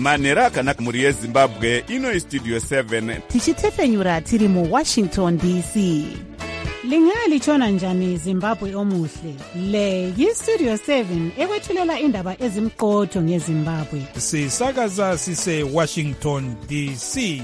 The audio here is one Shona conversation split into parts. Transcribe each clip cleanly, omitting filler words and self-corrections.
manhero akanaka mhuri yezimbabwe. Ino istudio 7 tichitefenyura tiri muwashington dc. Lingalitshona njani Zimbabwe omuhle? Le yistudio 7 ekwethulela indaba ezimqotho ngeZimbabwe. Sisakaza sise Washington DC.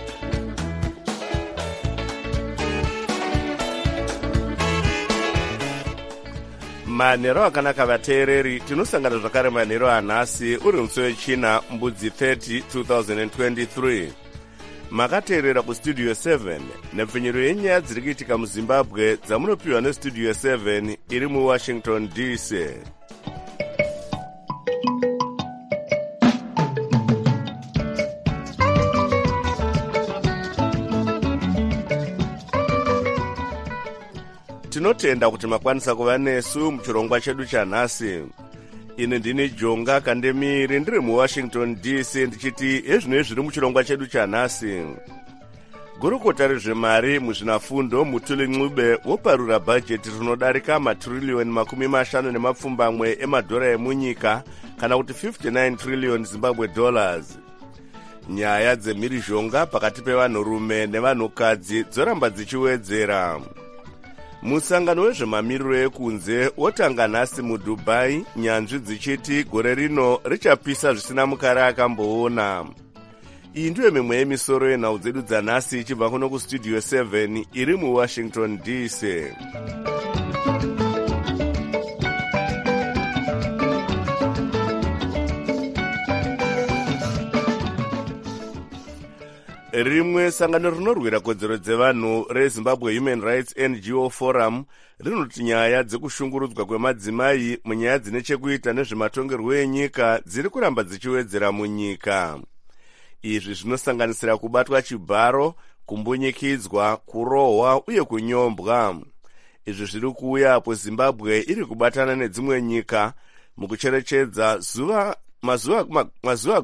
Manhero akanaka vateereri, tinosangana zvakare manhero anhasi uri musi wechina mbudzi 30 2023. Makateerera kustudio 7 nepfenyero yenyaya dziri kuitika muZimbabwe dzamunopiwa nestudio 7 iri muWashington DC. Tinotenda kuti makwanisa kuva nesu muchirongwa chedu chanhasi. Ine ndini Jonga Kandemiri ndiri muWashington DC ndichiti ezvino zviri muchirongwa chedu chanhasi. Gurukota rezvemari muzvinafundo Mutuli Ncube woparura bhajeti rinodarika matririyoni 50 emadhora emunyika kana kuti 59 trillion Zimbabwe dollars. Nyaya dzemhirizhonga pakati pevanhurume nevanhukadzi dzoramba dzichiwedzera. Musangano wezvemamiriro ekunze wotanga nhasi muDubai, nyanzvi dzichiti gore rino richapisa zvisina mukare akamboona. Iyi ndiyo mimwe yemisoro yenhau dzedu dzanhasi ichibva kuno kustudio 7 iri muWashington DC. Rimwe sangano rinorwira kodzero dzevanhu reZimbabwe Human Rights NGO Forum rinoti nyaya dzekushungurudzwa kwemadzimai munyaya dzine chekuita nezvematongerwo enyika dziri kuramba dzichiwedzera munyika. Izvi zvinosanganisira kubatwa chibharo, kumbunyikidzwa, kurohwa uye kunyombwa. Izvi zviri kuuya apo Zimbabwe iri kubatana nedzimwe nyika mukucherechedza mazuva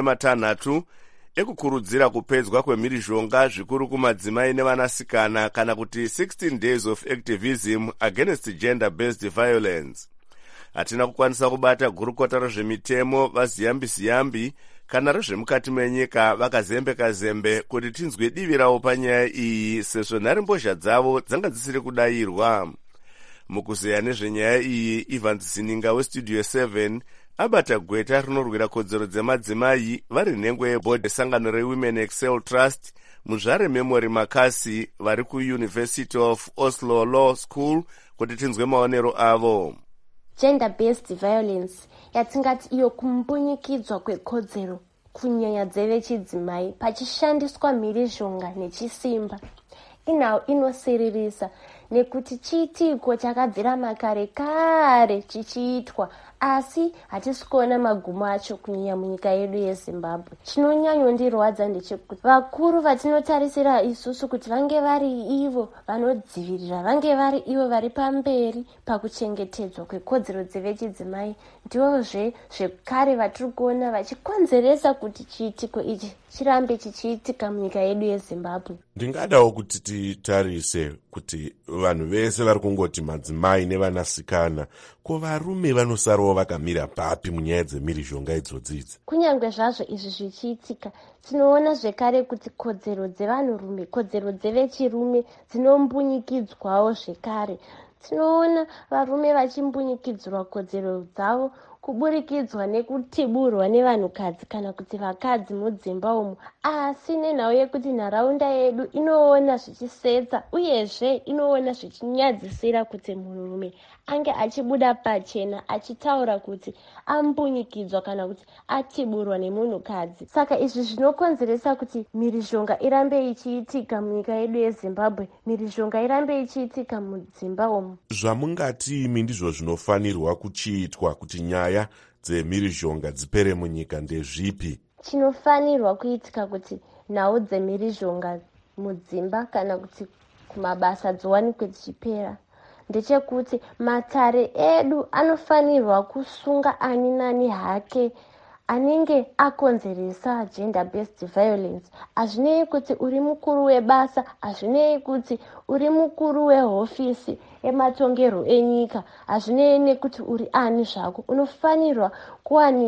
16 ekukurudzira kupedzwa kwemhirizhonga zvikuru kumadzimai nevanasikana kana kuti 16 days of activism against gender-based violence. Hatina kukwanisa kubata gurukota rezvemitemo vaZiyambi kana rezvemukati menyika vakazembe kuti tinzwe divi ravo panyaya iyi sezvo nharembozha dzavo dzanga dzisiri kudayirwa. Mukuzeya nezvenyaya iyi, Ivan Zininga westudio 7 abata gweta rinorwira kodzero dzemadzimai vari nhengo yebhodhi esangano reWomen Excel Trust muzvare Memory Makasi vari kuUniversity of Oslo Law School kuti tinzwe maonero avo. Gender-based violence yatingati iyo kumbunyikidzwa kwekodzero kunyanya dzevechidzimai pachishandiswa mhirizhonga nechisimba inhau inosiririsa nekuti chiitiko chakabvira makare kare chichiitwa, asi hatisi kuona magumo acho kunyanya munyika yedu yeZimbabwe. Chinonyanyondirwadza ndechekuti vakuru vatinotarisira isusu kuti vange vari ivo vanodzivirira, vange vari ivo vari pamberi pakuchengetedzwa kwekodzero dzevechidzimai, ndivozve zvekare vatiri kuona vachikonzeresa kuti chiitiko ichi chirambe chichiitika munyika yedu yeZimbabwe. Ndingadawo kuti titarise kuti vanhu vese vari kungoti madzimai nevanasikana, ko varume vanosarawo vakamira papi munyaya dzemhirizhonga idzodzidzi? Kunyange zvazvo izvi zvichiitika, tinoona zvekare kuti kodzero dzevanhurume, kodzero dzevechirume dzinombunyikidzwawo zvekare. Tinoona varume vachimbunyikidzwa kodzero dzavo kuburikidzwa nekutiburwa nevanhukadzi kana kuti vakadzi mudzimba umu, asi nenhau yekuti nharaunda yedu inoona zvichisetsa uyezve inoona zvichinyadzisira kuti munhurume ange achibuda pachena achitaura kuti ambunyikidzwa kana kuti atiburwa nemunhukadzi. Saka izvi zvinokonzeresa kuti mhirizhonga irambe ichiitika munyika yedu yeZimbabwe, mhirizhonga irambe ichiitika mudzimba umu. Zvamungati imi ndizvo zvinofanirwa kuchiitwa kuti nyaya dzemhirizhonga dzipere munyika ndezvipi? Chinofanirwa kuitika kuti nhau dzemhirizhonga mudzimba kana kuti kumabasa dziwanikwe dzichipera ndechekuti matare edu anofanirwa kusunga ani nani hake anenge akonzeresa gender-based violence. Hazvinei kuti uri mukuru webasa, hazvinei kuti uri mukuru wehofisi yematongero enyika, hazvinei nekuti uri ani zvako, unofanirwa kuwanikwa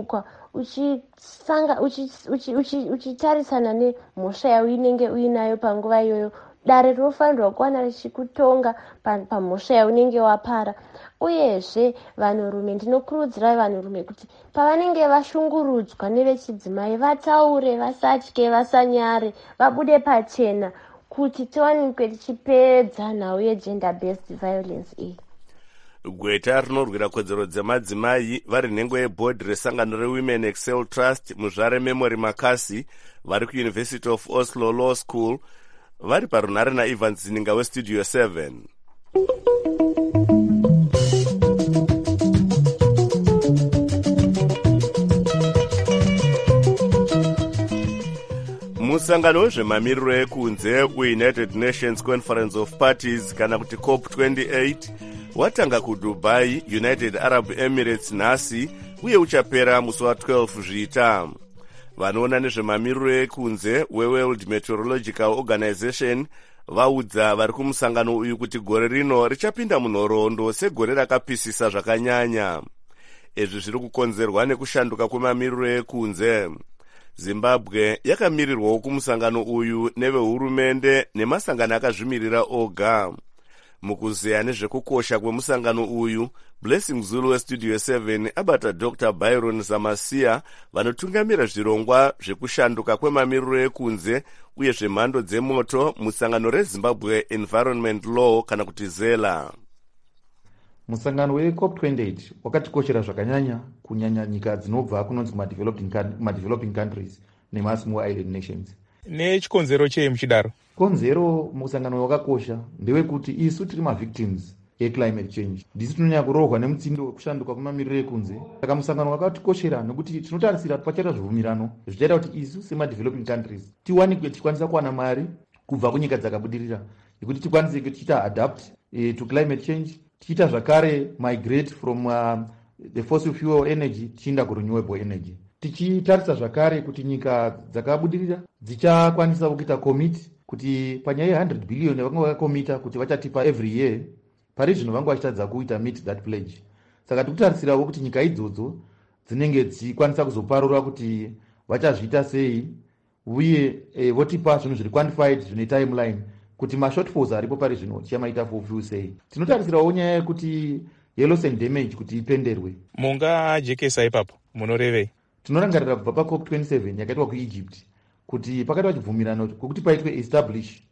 uchitarisana nemhosva yaunenge uinayo panguva iyoyo, dare rinofanirwa kuwana richikutonga pamhosva yaunenge wapara. Uyezve vanhurume, ndinokurudzira vanhurume kuti pavanenge vashungurudzwa nevechidzimai vataure, vasatye, vasanyare, vabude pachena kuti tiwanikwe tichipedza nhau yegender based violence iyi. Gweta rinorwira kodzero dzemadzimai vari nhengo yebhodhi resangano reWomen Excel Trust muzvare Memory Makasi vari kuUniversity of Oslo Law School vari parunhare naIvans Zininga weStudio 7. Musangano wezvemamiriro ekunze weUnited Nations Conference of Parties kana kuti COP28 watanga kuDubai, United Arab Emirates nhasi uye uchapera musi wa12 Zviita. Vanoona nezvemamiriro ekunze weWorld Meteorological Organization vaudza vari kumusangano uyu kuti gore rino richapinda munhoroondo segore rakapisisa zvakanyanya. Izvi zviri kukonzerwa nekushanduka kwemamiriro ekunze. Zimbabwe yakamirirwawo kumusangano uyu nevehurumende nemasangano akazvimirira oga. Mukuzeya nezvekukosha kwemusangano uyu, Blessing Zulu weStudio 7 abata Dr. Byron Zamasia vanotungamira zvirongwa zvekushanduka kwemamiriro ekunze uye zvemhando dzemoto musangano reZimbabwe Environment Law kana kuti ZELA. Musangano weCOP28 wakatikoshera zvakanyanya kunyanya nyika dzinobva kunonzi madeveloping countries nemasmall island nations. Nechikonzero chei muchidaro? Konzero musangano wakakosha ndewekuti isu tiri mavictims eclimate change. Ndisi tinonyanya kurohwa nemutsindo wekushanduka kwemamiriro ekunze. Saka musangano wakatikoshera nekuti tinotarisira pachaita zvibvumirano zvichaita kuti isu semadeveloping countries tiwanikwe tichikwanisa kuwana mari kubva kunyika dzakabudirira yekuti tikwanise tichiita adapt to climate change, tichiita zvakare migrate from the fossil fuel energy tichienda kurenewable energy. Tichitarisa zvakare kuti nyika dzakabudirira dzichakwanisa kuita commit kuti panyaya 100 billion vanga vakakomita kuti vachatipa every year, pari zvino vanga vachitadza kuita meet that pledge. Saka tikutarisirawo kuti nyika idzodzo dzinenge dzikwanisa kuzoparura kuti vachazviita sei uye votipa zvinhu zviri quantified zvine timeline kuti mashortfalls aripo pari zvino tichamaita fulfill sei. Tinotarisirawo nyaya yekuti loss and damage kuti ipenderwe. Mungajekesa ipapo munorevei? Tinorangarira kubva paCOP27 yakaitwa kuEgypt kuti pakaitwa chibvumirano kuti paitwe establish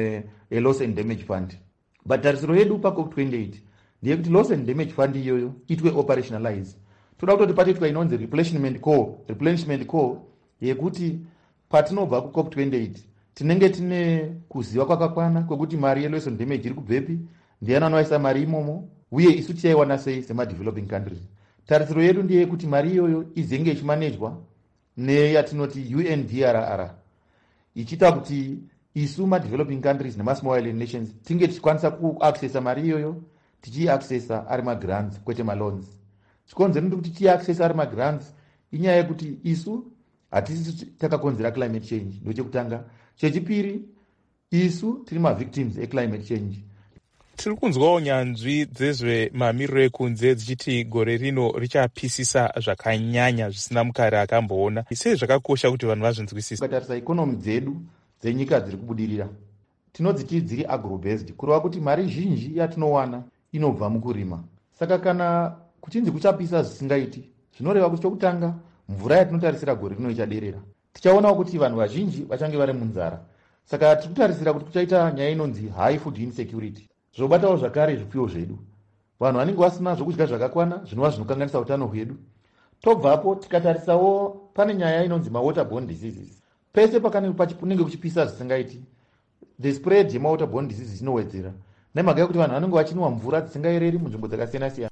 a loss and damage fund. But tarisiro yedu paCOP28 ndeyekuti loss and damage fund iyoyo itwe operationalize. Toda kuti paitwa inonzi replenishment call yekuti patinobva kuCOP28 tinenge tine kuziva kwakakwana kwekuti mari yeloss and damage iri kubvepi, ndiani anoisa mari imomo uye isu tichaiwana sei semadeveloping countries. Tarisiro yedu ndeyekuti mari iyoyo izenge ichimanejwa neyatinoti UNDRR, ichiita kuti isu madeveloping countries nemasmall island nations tinge tichikwanisa kuaccessa mari iyoyo tichiaccessa ari magrants kwete maloans. Chikonzero ndekuti tichiaccessa ari magrants inyaya yekuti isu hatisi takakonzera climate change, ndochekutanga. Chechipiri, isu tiri mavictims eclimate change. Tiri kunzwawo nyanzvi dzezvemamiriro ekunze dzichiti gore rino richapisisa zvakanyanya zvisina mukare akamboona. Sei zvakakosha kuti vanhu vazvinzwisise? Ukatarisa ikonomi dzedu dzenyika dziri kubudirira tinodziti dziri agro-based, kureva kuti mari zhinji yatinowana inobva mukurima. Saka kana kuchinzi kuchapisa zvisingaiti, zvinoreva kuti chokutanga mvura yatinotarisira gore rino ichaderera. Tichaonawo kuti vanhu vazhinji vachange vari munzara. Saka tirikutarisira kuti kuchaita nyaya inonzi high food insecurity. Zvobatawo zvakare zvipfuyo zvedu. Vanhu vanenge vasina zvokudya zvakakwana zvinova zvinokanganisa utano hwedu. Tobvapo tikatarisawo pane nyaya inonzi waterborne diseases. Pese panenge kuchipisa zvisingaiti, the spread yemawaterborne diseases inowedzera nemhaka yekuti vanhu vanenge vachinwa mvura dzisingaereri munzvimbo dzakasiyana siyana.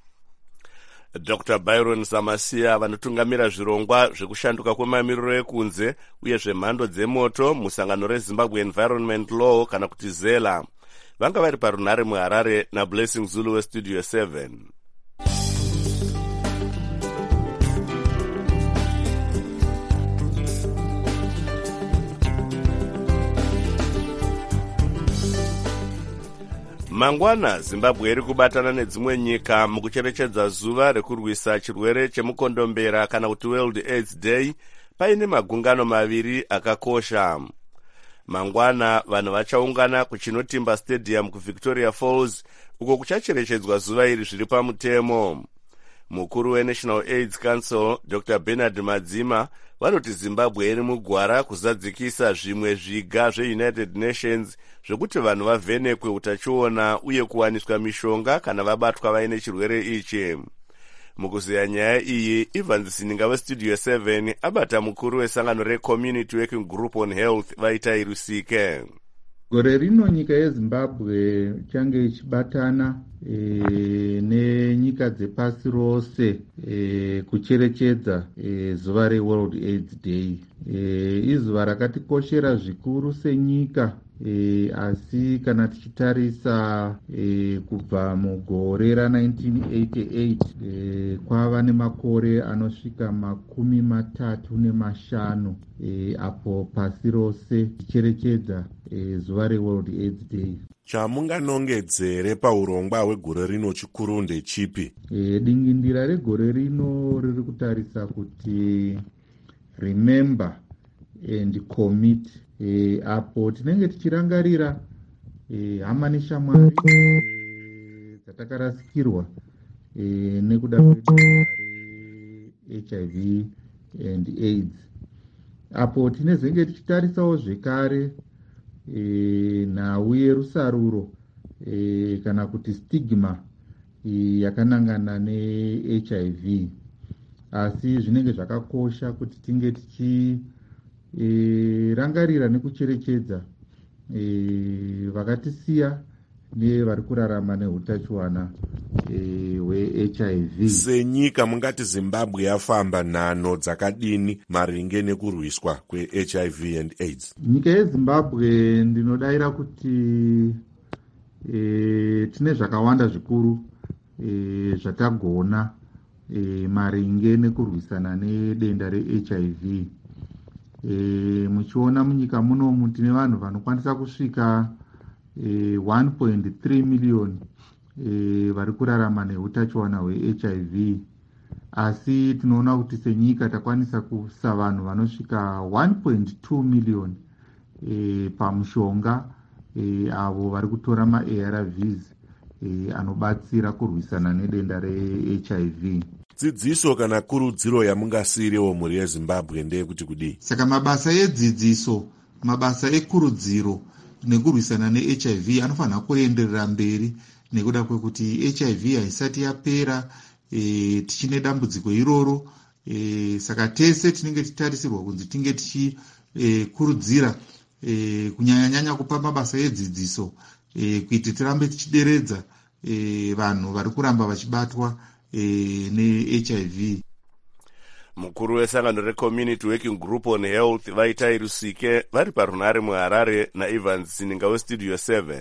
Dr. Byron Zamasia vanotungamira zvirongwa zvekushanduka kwemamiriro ekunze uye zvemhando dzemoto musangano reZimbabwe Environment Law kana kuti ZELA vanga vari parunhare muHarare naBlessing Zulu weStudio 7. Mangwana Zimbabwe iri kubatana nedzimwe nyika mukucherechedza zuva rekurwisa chirwere chemukondombera kana kuti World AIDS Day paine magungano maviri akakosha. Mangwana vanhu vachaungana kuChinotimba Stadium kuVictoria Falls uko kuchacherechedzwa zuva iri zviri pamutemo. Mukuru weNational AIDS Council Dr. Bernard Madzima vanoti Zimbabwe iri mugwara kuzadzikisa zvimwe zviga zveUnited Nations zvekuti vanhu vavhenekwe utachiona uye kuwaniswa mishonga kana vabatwa vaine chirwere ichi. Mukuziya nyaya iyi, Evans Sininga weStudio 7 abata mukuru wesangano reCommunity Working Group on Health vaita irusike. Gore rino nyika yeZimbabwe change ichibatana nenyika dzepasi rose kucherechedza zuva reWorld AIDS Day. Izuva rakatikoshera zvikuru senyika, asi tichitarisa kubva mugore ra1988 kwava nemakore anosvika 35 apo pasi rose ticherechedza zuva reWorld AIDS Day. Chamunganongedzere paurongwa hwegore rino chikuru ndechipi? Dingindira regore rino riri kutarisa kuti remember and commit, apo tinenge tichirangarira hama neshamwari dzatakarasikirwa nekuda kwedenda reHIV and AIDS. Apo tinezenge tichitarisawo zvekare nhau yerusaruro kana kuti stigma yakanangana neHIV. Asi zvinenge zvakakosha kuti tinge tichirangarira nekucherechedza vakatisiya nevari kurarama neutachiwana hweHIV. Senyika mungati Zimbabwe yafamba nhano dzakadini maringe nekurwiswa kweHIV and AIDS? Nyika yeZimbabwe ndinodaira kuti tine zvakawanda zvikuru zvatagona maringe nekurwisana nedenda reHIV. Muchiona munyika munomu tine vanhu vanokwanisa kusvika 1.3 million vari kurarama neutachiwana hweHIV. Asi tinoona kuti senyika takwanisa kusa vanhu vanosvika 1.2 million pamushonga avo vari kutora maARVs anobatsira kurwisana nedenda reHIV. Dzidziso kana kurudziro yamungasiriwo mhuri yeZimbabwe ndeyekuti kudii? Saka mabasa edzidziso, mabasa ekurudziro nekurwisana neHIV anofanira kuenderera mberi nekuda kwekuti HIV haisati yapera, tichine dambudziko iroro. Saka tese tinenge tichitarisirwa kunzi tinge tichikurudzira kunyanya kupa mabasa edzidziso kuti tirambe tichideredza vanhu vari kuramba vachibatwa neHIV. Mukuru wesangano reCommunity Working Group on Health vaita irusike vari parunare muHarare naEvans Sininga weStudio 7.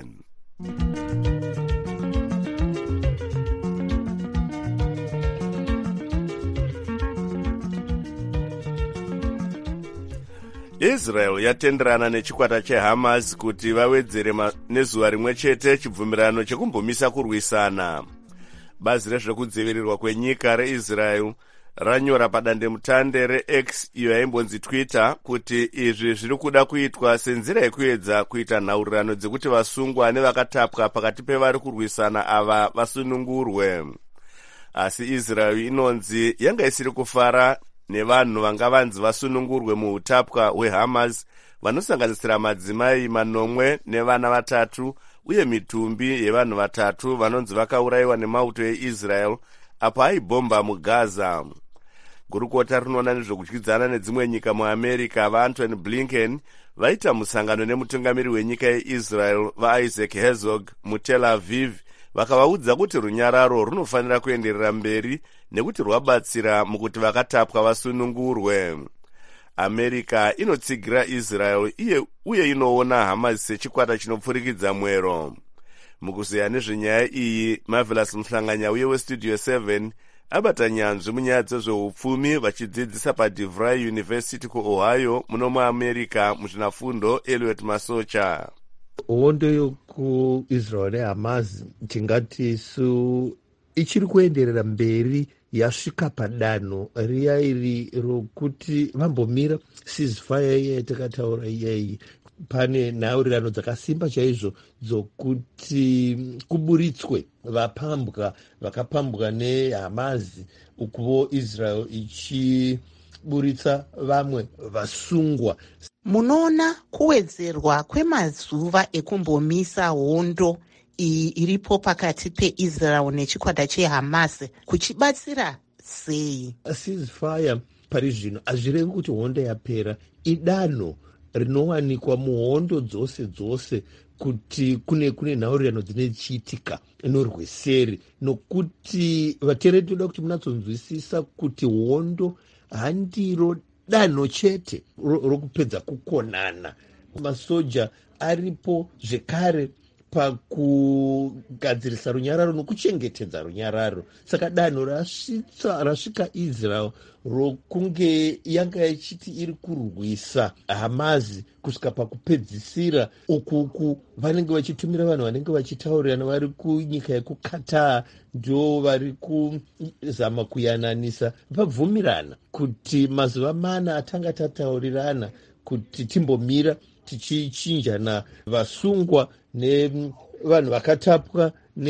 Israel yatenderana nechikwata cheHamas kuti vawedzere nezuva rimwe chete chibvumirano chekumbomisa kurwisana. Bazi rezvekudzivirirwa kwenyika reIsrael ranyora padandemutande reX iyo yaimbonzi Twitter kuti izvi zviri kuda kuitwa senzira yekuedza kuita nhaurirano dzekuti vasungwa nevakatapwa pakati pevari kurwisana ava vasunungurwe. Asi Israel inonzi yanga isiri kufara nevanhu vanga vanzi vasunungurwe muutapwa hweHamas vanosanganisira madzimai 9 nevana 3 uye mitumbi yevanhu 3 vanonzi vakaurayiwa nemauto eIsrael apo aibhomba muGaza. Gurukota rinoona nezvekudyidzana nedzimwe nyika muAmerica vaAntony Blinken vaita musangano nemutungamiri wenyika yeIsrael vaIsaac Herzog muTel Aviv vakavaudza kuti runyararo runofanira kuenderera mberi nekuti rwabatsira mukuti vakatapwa vasunungurwe. America inotsigira Israel uye inoona Hamas sechikwata chinopfurikidza mwero. Mukuziya nezvenyaya iyi, Marvelous Mhlanganya uye weStudio 7 abata nyanzvi munyaya dzezveupfumi vachidzidzisa paDeVry University kuOhio muno muAmerica muzvinafundo Elliot Masocha. hondo yokuisrael nehamas tingati ichiri kuenderera mberi yasvika padanho riya iri rokuti vambomira ceasefire iya yatakataura iyayi. Pane nhaurirano dzakasimba chaizvo dzokuti kuburitswe vakapambwa nehamazi, ukuvo israel ichiburitsa vamwe vasungwa. Munoona kuwedzerwa kwemazuva ekumbomisa hondo iyi iripo pakati peisrael nechikwata chehamas kuchibatsira sei? Ceasefire pari zvino hazvirevi kuti hondo yapera, idanho rinowanikwa muhondo dzose kuti kune nhaurirano dzine dzichiitika norweseri, nokuti vateereri toda kuti munatsonzwisisa kuti hondo handiro danho chete rokupedza kukonana. Masoja aripo zvekare pakugadzirisa runyararo nokuchengetedza runyararo. Saka danho rasvika israel rokunge yanga ichiti iri kurwisa hamazi kusvika pakupedzisira ukuku vanenge vachitumira vanhu vanenge vachitaurirana vari kunyika yekukataa, ndio vari kuzama kuyananisa vabvumirana kuti mazuva mana atanga tataurirana kuti timbomira tichichinjana vasungwa nevanhu vakatapwa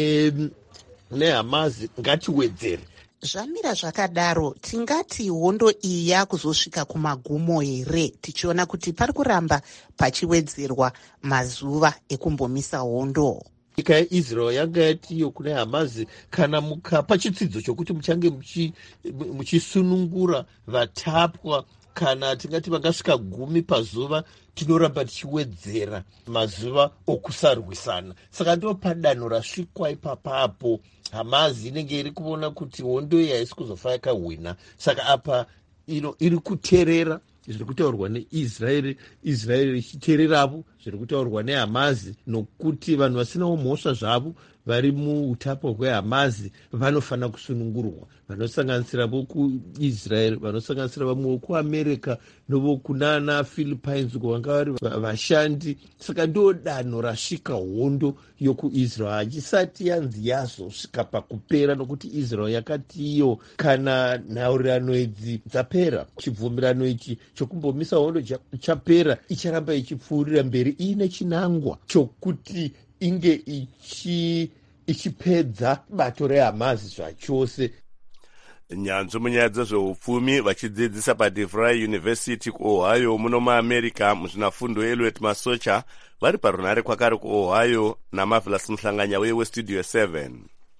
nehamazi ngatiwedzere. Zvamira zvakadaro, tingati hondo iyi yakuzosvika kumagumo here, tichiona kuti pari kuramba pachiwedzerwa mazuva ekumbomisa hondo? Nyika yeisrael yanga yatiyo kune hamazi, kana mukapa chitsidzo chokuti muchange muchisunungura vatapwa, kana tingati vangasvika 10 pazuva, tinoramba tichiwedzera mazuva okusarwisana. Saka ndo padanho rasvikwa ipapapo hamazi inenge iri kuona kuti hondo iyi haisi kuzofa yakahwina. Saka apa iri kuteerera zviri kutaurwa neisraeri, israeri ichiteererapo zviri kutaurwa nehamazi, nokuti vanhu vasinawo mhosva zvavo vari muutapwa hwehamazi vanofanira kusunungurwa, vanosanganisira vokuisraeri, vanosanganisira vamwe vokuamerica novokunana philippines kwavanga vari vashandi. Saka ndo danho rasvika hondo yokuisrael, hachisati yanzi yazosvika pakupera, nokuti israel yakati iyo kana nhaurirano idzi dzapera, chibvumirano ichi chokumbomisa hondo chapera, icharamba ichipfuurira mberi iine chinangwa chokuti inge ichipedza bato rehamazi zvachose. Nyanzvi munyaya dzezveupfumi vachidzidzisa paDeVry University kuOhio muno muamerica muzvinafundo Elliot Masocha vari parunhare kwakare kuOhio naMarvelous Muhlanganya weStudio 7.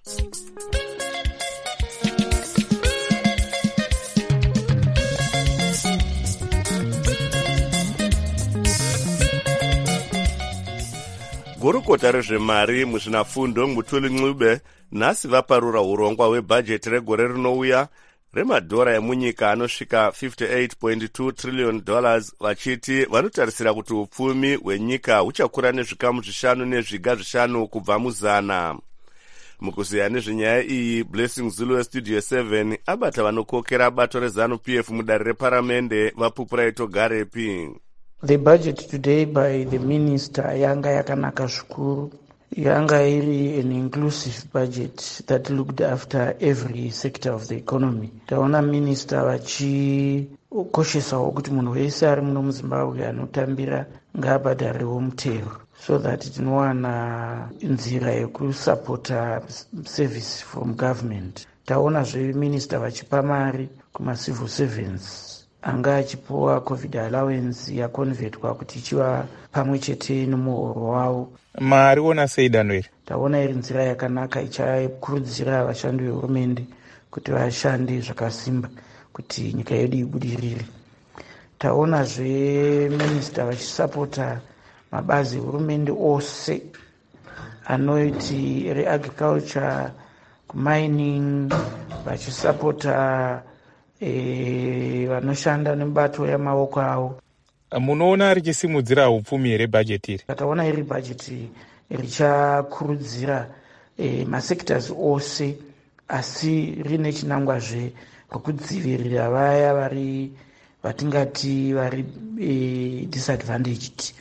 Gurukota rezvemari muzvinafundo Mutuli Ncube nhasi vaparura urongwa hwebhajeti regore rinouya remadhora emunyika anosvika $58.2 trillion, vachiti vanotarisira kuti upfumi hwenyika huchakura nezvikamu 5 nezviga 5 kubva muzana. Mukuziya nezvenyaya iyi, Blessing Zulu weStudio 7 abata vanokokera bato reZANU-PF mudare reparamende vapupura itogarepi. The budget today by the minister yanga yakanaka zvikuru, yanga iri an inclusive budget that looked after every sector of the economy. Taona minister vachikoshesawo kuti munhu wese ari muno muZimbabwe anotambira ngaabhadharewo mutero, so that tinowana nzira yekusapota service from government. Taona minister vachipa mari kuma-civil servants anga achipuwa covid allowance yakonvertwa kuti ichiva pamwe chete nomuhoro wavo. Mariona sei danho iri? Taona iri nzira yakanaka ichakurudzira vashandi vehurumende kuti vashande zvakasimba kuti nyika yedu ibudirire. Taonazve minista vachisapota mabazi ehurumende ose anoiti reagriculture, kumining, vachisapota vanoshanda nemubato yamaoko avo. Munoona richisimudzira upfumi here bhajeti iri? Taona iri bhajeti richakurudzira masectors ose, asi rine chinangwazve rokudzivirira vaya vatingati vari disadvantaged,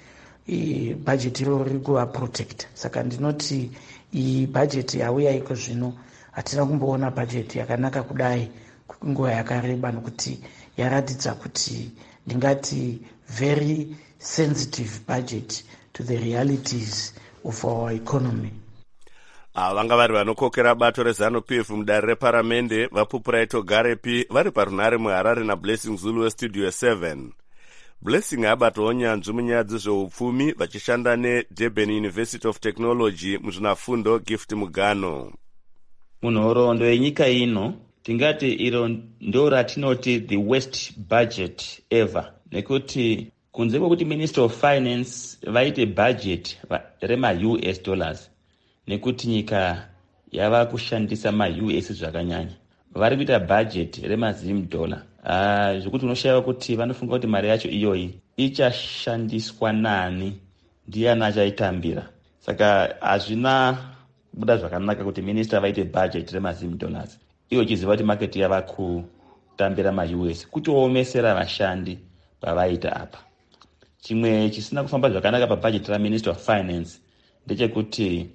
bhajeti iro riri kuva protecta. Saka ndinoti iyi bhajeti yauya iko zvino hatina kumboona bhajeti yakanaka kudai nguva yakareba, nokuti yaratidza kuti ndingati very sensitive budget to the realities of our economy. Vanga vari vanokokera bato reZANU-PF mudare reparamende vaPupuraito Garepi vari parunare muHarare naBlessing Zulu weStudio 7. Blessing abatawo nyanzvi munyaya dzezveupfumi vachishanda neDurban University of Technology muzvinafundo Gift Mugano. Munhoroondo yenyika ino tingati iro ndo ratinoti the worst budget ever, nekuti kunze kwokuti Minister of Finance vaite budget rema-US dollars, nekuti nyika yava kushandisa ma-US zvakanyanya, vari kuita budget rema-ZIM dollar. Zvekuti unoshayiwa kuti vanofunga kuti mari yacho iyoyi ichashandiswa nani, ndiani achaitambira. Saka hazvina kubuda zvakanaka kuti minister vaite budget rema-ZIM dollars iwo chiziva kuti market yava kutambira ma-US, kutiomesera vashandi pavaita apa. Chimwe chisina kufamba zvakanaka pabudget raMinister of Finance ndechekuti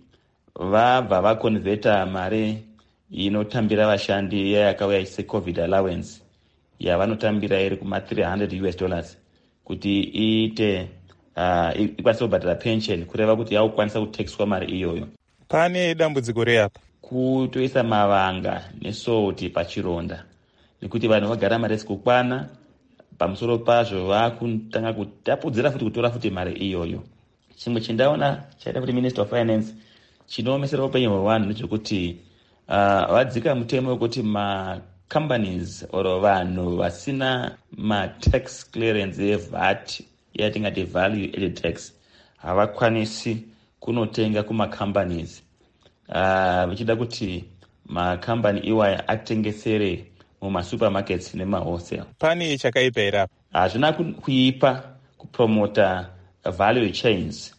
vabva vakonvheta mari inotambira vashandi yakauya seCovid allowance yavanotambira iri kuma$300 US kuti iite ikwanisa kubhadhara pension, kureva kuti yakukwanisa kutekeswa mari iyoyo. Pane dambudziko reapa kutoisa mavanga nesouti pachironda, nekuti vanhu vagara mari sikukwana, pamusoro pazvo vakutanga kutapudzira futi kutora futi mari iyoyo. Chimwe chindaona chaita kuti Minister of Finance chinoomesera upenyu hwevanhu ndechekuti vadzika mutemo wekuti companies or vanhu vasina tax clearance yeVAT yatingati value added tax havakwanisi kunotenga companies vichida kuti company iwaya atengesere mumasupermarkets nemawholesale. Pane chakaipa here apa? Hazvina kuipa kupromota value chains,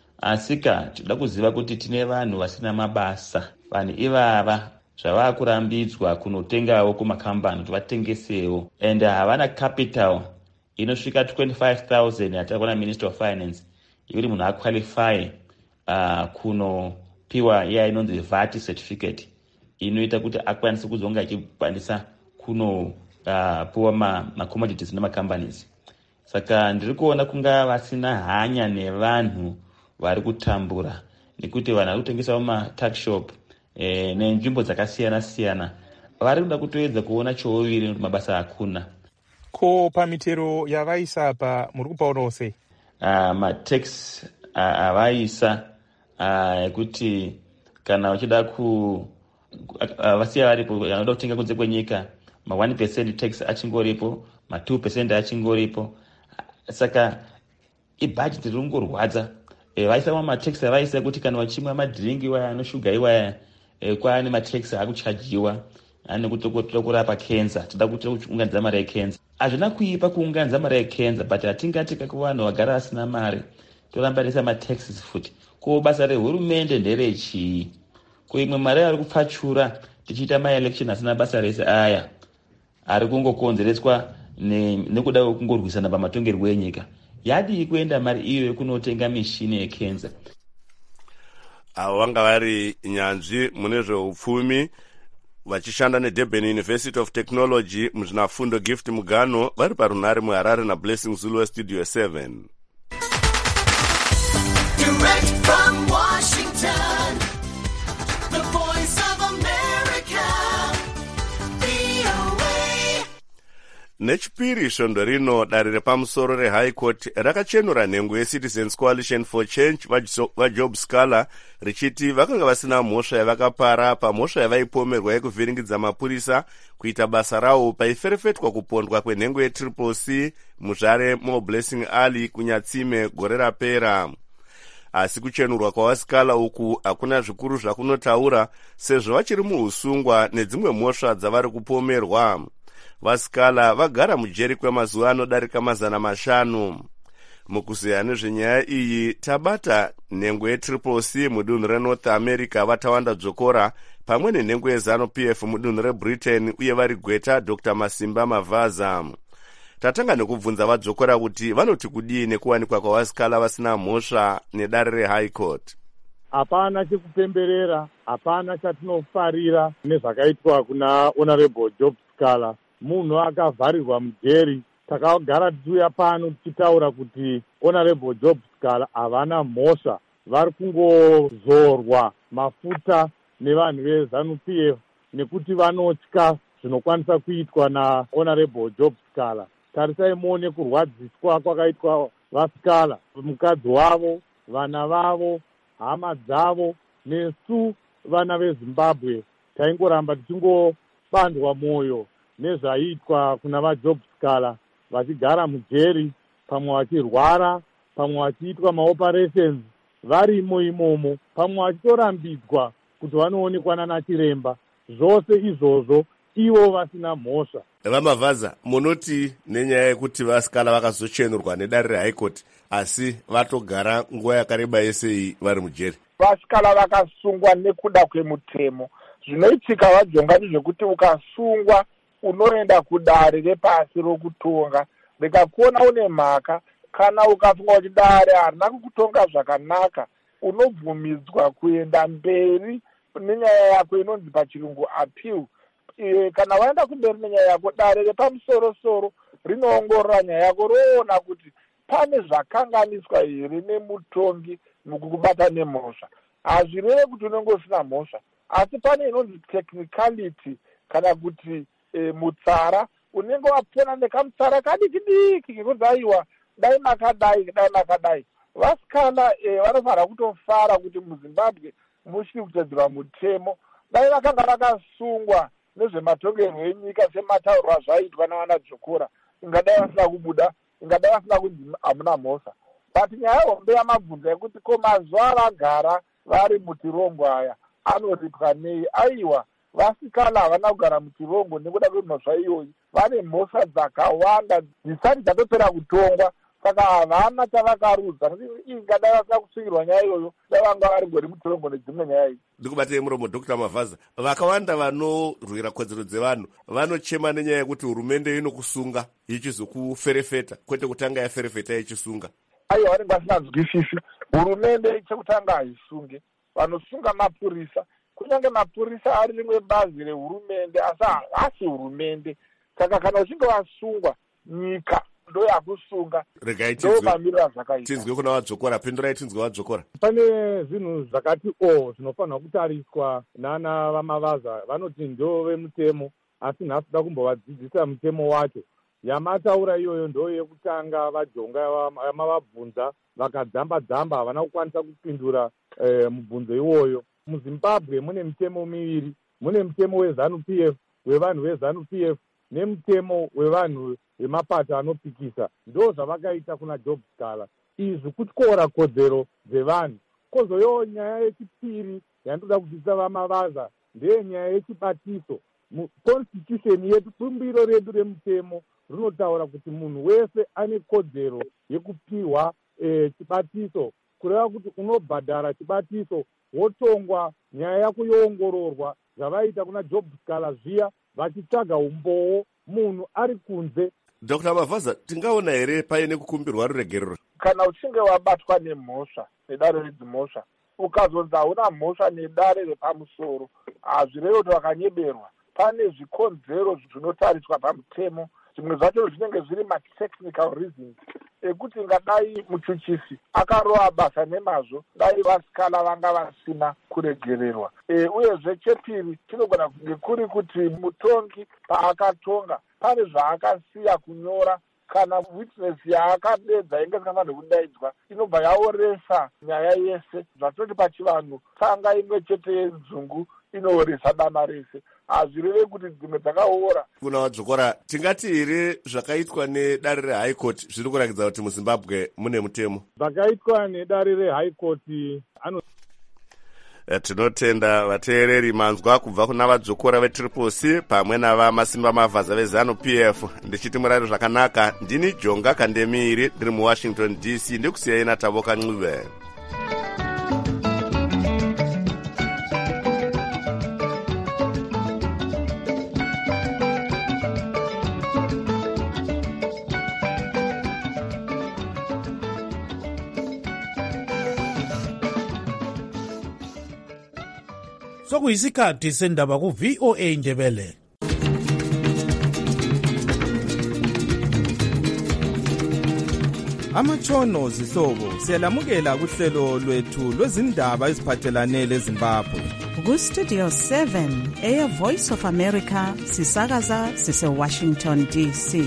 asika tinoda kuziva kuti tine vanhu vasina mabasa. Vanhu ivava zvava kurambidzwa kunotengawo kumakambani kuti vatengesewo, and havana capital inosvika 25,000 yatakuona Minister of Finance yekuti munhu aqualify kunopiwa iya inonzi VAT certificate inoita kuti akwanise kuzonga achikwanisa kunopiwa ma-commodities nemacompanies. Saka ndiri kuona kunga vasina hanya nevanhu vari kutambura, nekuti vanhu vari kutengesa muma-tuckshop nenzvimbo dzakasiyana-siyana vari kuda kutoedza kuona chouviri kuti mabasa hakuna. Ko pamitero yavaisa apa muri kupaunawo sei? Matax avaisa ekuti kana vachida vasiya varipo, vanoda kutenga kunze kwenyika ma1% tax achingoripo, ma2% achingoripo. Saka ibudget ringorwadza. Vaisa matax avaisa kuti kana vachimwa madhiringi iwaya anoshuga iwaya kwaane matax akuchajiwa ane kutokotoda kurapa cancer, toda kuunganidza mari yecancer. Hazvina kuipa kuunganidza mari yecancer, but hatingatika kuvanhu vagara vasina mari torambanisa mataxes futi. Ko basa rehurumende nderechii? Ko imwe mari ari kupfachura tichiita maelection asina basa rese aya ari kungokonzeretswa nekuda kungorwisana pamatongerwo enyika. Yadii kuenda mari iyo kunotenga mishini yecancer? Avo vanga vari nyanzvi mune zveupfumi vachishanda neDurban University of Technology muzvinafundo Gift Mugano vari parunare muHarare naBlessing Zulu weStudio 7. Direct from Washington, the voice of America, VOA. Nechipiri svondo rino dare repamusoro reHigh Court rakachenura nhengo yeCitizens Coalition for Change vaJob Scholar richiti vakanga vasina mhosva yavakapara pamhosva yavaipomerwa yekuvhiringidza mapurisa kuita basa rawo paiferefetwa kupondwa kwenhengo yeCCC muzvare moBlessing Ali kunyatsime gore rapera. Asi kuchenurwa kwavaScholar uku hakuna zvikuru zvakunotaura sezvo vachiri muusungwa nedzimwe mhosva dzavari kupomerwa. VaScholar vagara mujeri kwemazuva anodarika 500. Mukuzeya nezvenyaya iyi tabata nhengo yeCCC mudunhu reNorth America vatawanda dzokora pamwe nenhengo yeZANU-PF mudunhu reBritain uye vari gweta Dr. Masimba Mavaza. tatanga nekubvunza vadzokora kuti vanoti kudii nekuwanikwa kwavasikala vasina mhosva nedare rehigh court. Hapana chekupemberera, hapana chatinofarira nezvakaitwa kuna honorable Job Sikala. Munhu akavharirwa mujeri. Takagara tichiuya pano tichitaura kuti honorable Job Sikala havana mhosva, vari kungozorwa mafuta nevanhu veZANU-PF nekuti vanotya zvinokwanisa kuitwa na honorable Job Sikala. Tarisai muone kurwadziswa kwakaitwa vasikala, mukadzi wavo, vana vavo, hama dzavo, nesu vana veZimbabwe taingoramba tichingobandwa mwoyo nezvaitwa kuna vaJob Sikala, vachigara mujeri, pamwe vachirwara, pamwe vachiitwa maoperations varimo imomo, pamwe vachitorambidzwa kuti vanoonekwa nana chiremba. Zvose izvozvo ivo vasina mhosva. Vamavhaza, munoti nenyaya yekuti vasikala vakazochenurwa nedare rehigh court asi vatogara nguva yakareba yesei vari mujeri? Vasikala vakasungwa nekuda kwemutemo. Zvinoitika vajonga ndezvekuti ukasungwa unoenda kudare repasi rokutonga, rikakuona une mhaka, kana ukafunga kuti dare harina kukutonga zvakanaka, unobvumidzwa kuenda mberi nenyaya yako inonzi pachirungu appeal. Kana waenda kumberi nenyaya yako, dare repamusoro-soro rinoongorora nyaya yako, roona kuti pane zvakanganiswa here nemutongi mukukubata nemhosva. Hazvireve kuti unenge usina mhosva, asi pane inonzi technicality kana kuti mutsara, unenge wapona nekamutsara kadiki-diki kekuti aiwa dai makadai. Vasikala vanofanira kutofara kuti muZimbabwe muchiri kutedzerwa mutemo. Dai vakanga vakasungwa nezvematongerwo enyika sematauriro azvaitwa navana Dzokora, ingadai vasina kubuda, ingadai vasina kunzi hamuna mhosva. But nyaya hombe yamabvunzo yekuti ko mazuva avagara vari mutirongo aya anoripwa nei? Aiwa, vasikala havana kugara mutirongo nekuda kwemhosva iyoyi. Vane mhosva dzakawanda dzisati dzatopera kutongwa, saka havana chavakarudza. Ingadai vasina kusungirwa nyaya iyoyo, dai vanga vari ngori mutirongo nedzimwe nyaya idzi. Ndikubatei muromo Dr. Mavhaza, vakawanda vanorwira kodzero dzevanhu vanochema nenyaya yekuti hurumende inokusunga ichizokuferefeta, kwete kutanga yaferefeta ichisunga. Aiwa, vanenge vasinganzwisisi. Hurumende chekutanga haisunge, vanosunga mapurisa. Kunyange mapurisa ari rimwe bazi rehurumende, asi havasi hurumende. Saka kana uchinge wasungwa, nyika ndo yakusunga, ndo mamirira zvakaita. Tinzwe kuna Wadzokora, pendurai tinzwe Wadzokora. Pane zvinhu zvakati zvinofanira kutariswa nana Vamavhaza. Vanoti ndo vemutemo, asi nhasi da kumbovadzidzisa mutemo wacho. Yamataura iyoyo ndo yekutanga vajonga yamavabvunza, vakadzamba-dzamba havana kukwanisa kupindura mubvunzo iwoyo. MuZimbabwe mune mitemo miviri, mune mutemo weZANU-PF, wevanhu veZANU-PF, nemutemo wevanhu vemapato anopikisa. Ndo zvavakaita kuna Job Sikala. Izvi kutyora kodzero dzevanhu. Kozoyo nyaya yechipiri yandoda kudzidzisa Vamavhaza ndeyenyaya yechibatiso. Constitution yedu, bumbiro redu remutemo rinotaura kuti munhu wese ane kodzero yekupiwa chibatiso, kureva kuti unobhadhara chibatiso wotongwa, nyaya yako yoongororwa, zvavaita kuna Job Sikala zviya, vachitsvaga umboo munhu ari kunze. Dr. Mavhaza, tingaona here paine kukumbirwa ruregerero? Kana uchinge wabatwa nemhosva, nedare redzimhosva, ukazonzi hauna mhosva nedare repamusoro, hazvirevi kuti wakanyeberwa. Pane zvikonzero zvinotariswa pamutemo, zvimwe zvacho zvinenge zviri matechnical reasons ekuti ngadai muchuchisi akarova basa nemazvo, dai vasikala vanga vasina kuregererwa. Uyezve chepiri chinogona kunge kuri kuti mutongi paakatonga pane zvaakasiya kunyora, kana witness yaakadedza inge isingafanirwi kudaidzwa, inobva yaoresa nyaya yese. Zvatoti pachivanhu tsanga imwe chete yenzungu inooresa dama rese. Hazvireve kuti dzimwe dzakaora. Kuna Wadzokora, tingati here zvakaitwa nedare rehigh court zviri kurakidza kuti muZimbabwe mune mutemo? Zvakaitwa nedare rehigh court tinotenda vateereri. Manzwa kubva kuna Vadzokora veTriple C pamwe navamasimba Mavhaza veZANU-PF. Ndichiti murari zvakanaka. Ndini Jonga Kandemiri, ndiri muWashington DC, ndikusiyai naTavoka Ncube. sokuyisikhathi sendaba ku-VOA Indebele. Amatshono zihlobo siyalamukela kuhlelo lwethu lwezindaba eziphathelane leZimbabwe. Ku-Studio 7 Air Voice of America sisakaza sise-Washington DC.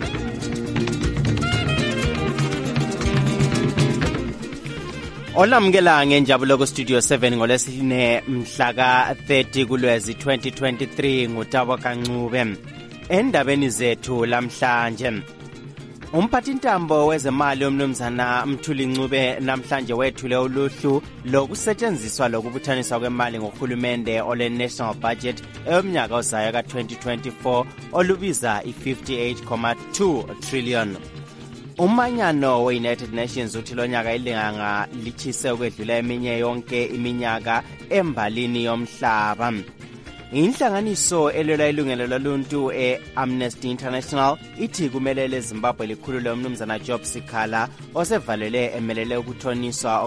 Olamukela ngenjabulo ku-Studio 7 ngolesine mhla ka-30 kuLwezi 2023 nguTabo Kancube. Endabeni zethu lamhlanje, umphathintambo wezemali umnumzana Mthuli Ncube namhlanje wethule uluhlu lokusetshenziswa lokubuthaniswa kwemali ngohulumende ole-National Budget eyomnyaka ozayo ka-2024 olubiza i-58.2 trillion. Umanyano we-United Nations uthi lonyaka ilanga lichise ukwedlula eminye yonke iminyaka embalini yomhlaba. Inhlanganiso elwela ilungelo loluntu e-Amnesty International ithi kumele leZimbabwe likhulule umnumzana Job Sikhala osevalele emelele ukuthoniswa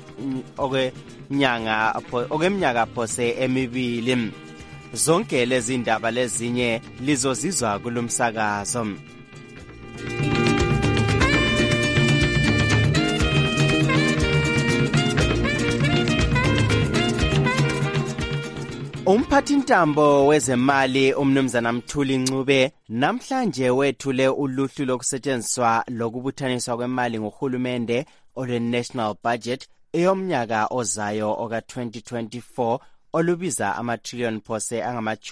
okeminyaka phose emibili. Zonke lezi ndaba lezinye lizozizwa kulumsakazo. Umphathintambo wezemali umnumzana Mthuli Ncube namhlanje wethule uluhlu lokusetshenziswa lokubuthaniswa kwemali ngohulumende ole-National Budget eyomnyaka ozayo oka-2024 olubiza amatrillion phose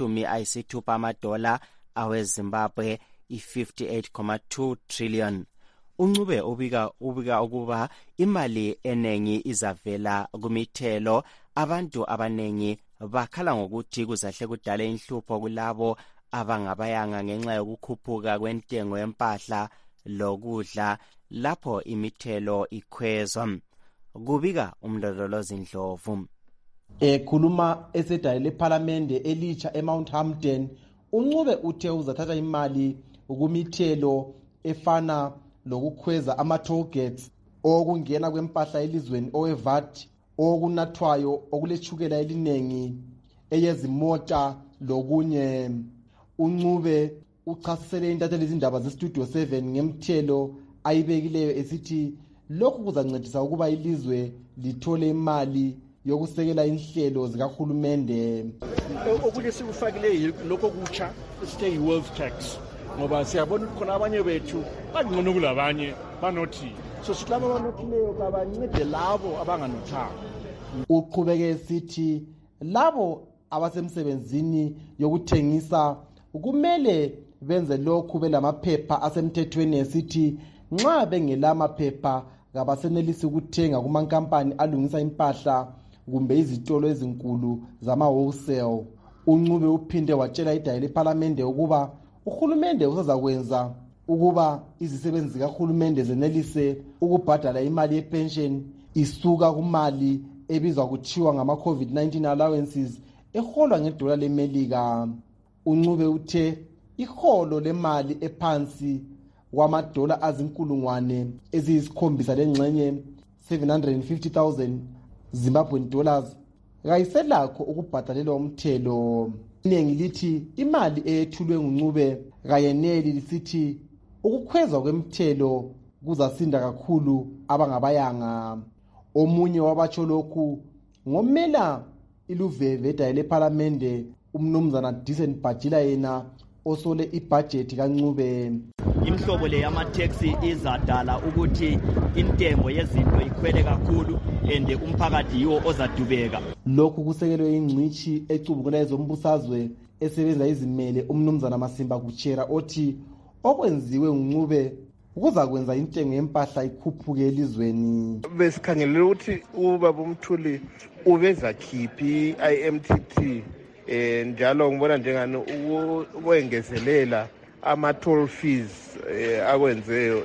$60 aweZimbabwe i-58.2 trillion. Uncube ubika ukuba imali enengi izavela kumithelo. Abantu abanengi bakhala ngokuthi kuzahle kudale inhlupho kulabo abangabayanga ngenxa yokukhuphuka kwentengo yempahla lokudla lapho imithelo ikhwezwa. Kubika umlondolozi Ndlovu. Ekhuluma esedale leParliament elitsha eMount Hampton, uNcube uthe uzathatha imali kumithelo efana lokukhweza ama-toll gates, okungena kwempahla elizweni oweVAT, okunathwayo okulechukela elinengi, eyezimota lokunye. uNcube uchasisele intatheli izindaba zeStudio 7 ngemthelo ayibekileyo esithi lokhu kuzancedisa ukuba ilizwe lithole imali yokusekela inhlelo zikahulumende. Okunye sikufakileyo lokho kutsha isithe i-wealth tax, ngoba siyabona khona abanye bethu bangcono kulabanye banothi, so sithi labo abanothileyo kabancede labo abanganothanga. Uqhubeke sithi labo abasemsebenzini yokuthengisa kumele benze lokhu belamaphepha asemthethweni, esithi nxa bengelamaphepha kabasenelisi ukuthenga kumankampani alungisa impahla kumbe izitolo ezinkulu zama-wholesale. uNcube uphinde watshela idale leParliament ukuba uhulumende usazakwenza ukuba izisebenzi zikahulumende zenelise ukubhadala imali yepension isuka kumali ebizwa kuthiwa ngama-COVID-19 allowances eholwa ngedola leMelika. uNcube uthe iholo lemali ephansi kwamadola azinkulungwane eziyisi7 lengxenye 750,000 Zimbabwean dollars kayiselakho ukubhadalelwa umthelo. Iningi lithi imali eyethulwe nguNcube kayeneli, lisithi ukukhwezwa kwemthelo kuzasinda kakhulu abangabayanga. Omunye wabatsho lokhu ngomela iluveve edale leParliament umnumzana Decent Bajila, yena osole ibudget kaNcube. Imhlobo le yamateksi izadala ukuthi intengo yezinto ikhwele kakhulu and umphakathi yiwo ozadubeka. Lokhu kusekelwe ingcitshi ecubungula ezombusazwe esebenza izimele umnumzana Masimba Kuchera, othi okwenziwe nguNcube kuzakwenza intengo yempahla ikhuphuke elizweni. Besikhangelele ukuthi ubaba uMthuli ubezakhiphi i-IMTT njalo ngibona njengani ukwengezelela ama-toll fees akwenzeyo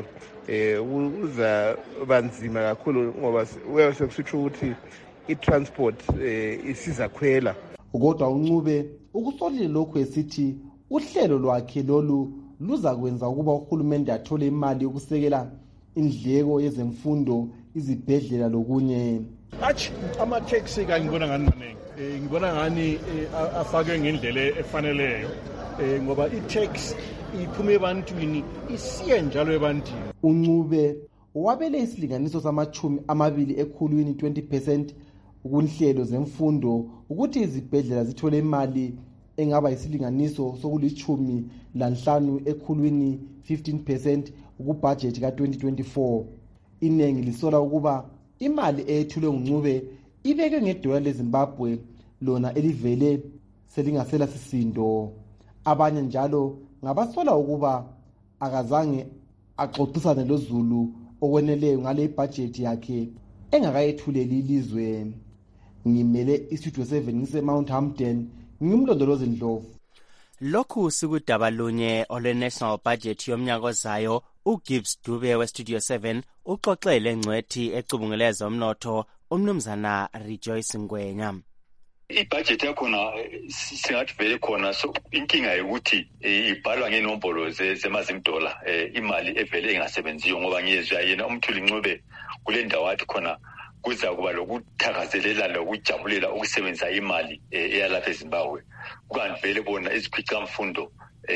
uza banzima kakhulu, ngoba sekusitsho ukuthi i-transport isiza khwela. Kodwa uNcube ukusolile lokhu esithi uhlelo lwakhe lolu luzakwenza ukuba uhulumende athole imali yokusekela indleko yezemfundo, izibhedlela lokunye. Hatshi ama-taxi kangibona ngani maningi ngibona ngani afakwe ngendlela efaneleyo ngoba i-tax iphuma ebantwini isiye njalo ebantwini. uNcube wabele isilinganiso sama-20 ekhulwini 20% kunhlelo zemfundo ukuthi izibhedlela zithole imali engaba isilinganiso sokulishumi ekhulwini 15% kubudget ka-2024. Iningi lisola ukuba imali eyethulwe nguNcube ibekwe ngedola leZimbabwe lona elivele selingasela sisindo. Abanye njalo ngabasola ukuba akazange axoxisane loZulu okweneleyo ngale budget yakhe engakayethuleli ilizwe. Ngimele istudio 7 ngise-Mount Hampden, ngimlondolozi Ndlovu. Lokhu sikudaba lunye olwe-national budget yomnyaka ozayo. uGibbs Dube westudio 7 uxoxele ngcwethi ecubungeleza umnotho umnumzana Rejoice Ngwenya. Ibudget yakhona singathi vele khona so inkinga yokuthi ibhalwa ngenombolo zemazimdola imali evele engasebenziyo ngoba ngiyezwa yena uMthuli Ncube kule ndawo athi khona kuza kuba lokuthakazelela lokujabulela ukusebenzisa imali eyalapha eZimbabwe. Kukanti vele bona izikhwicamfundo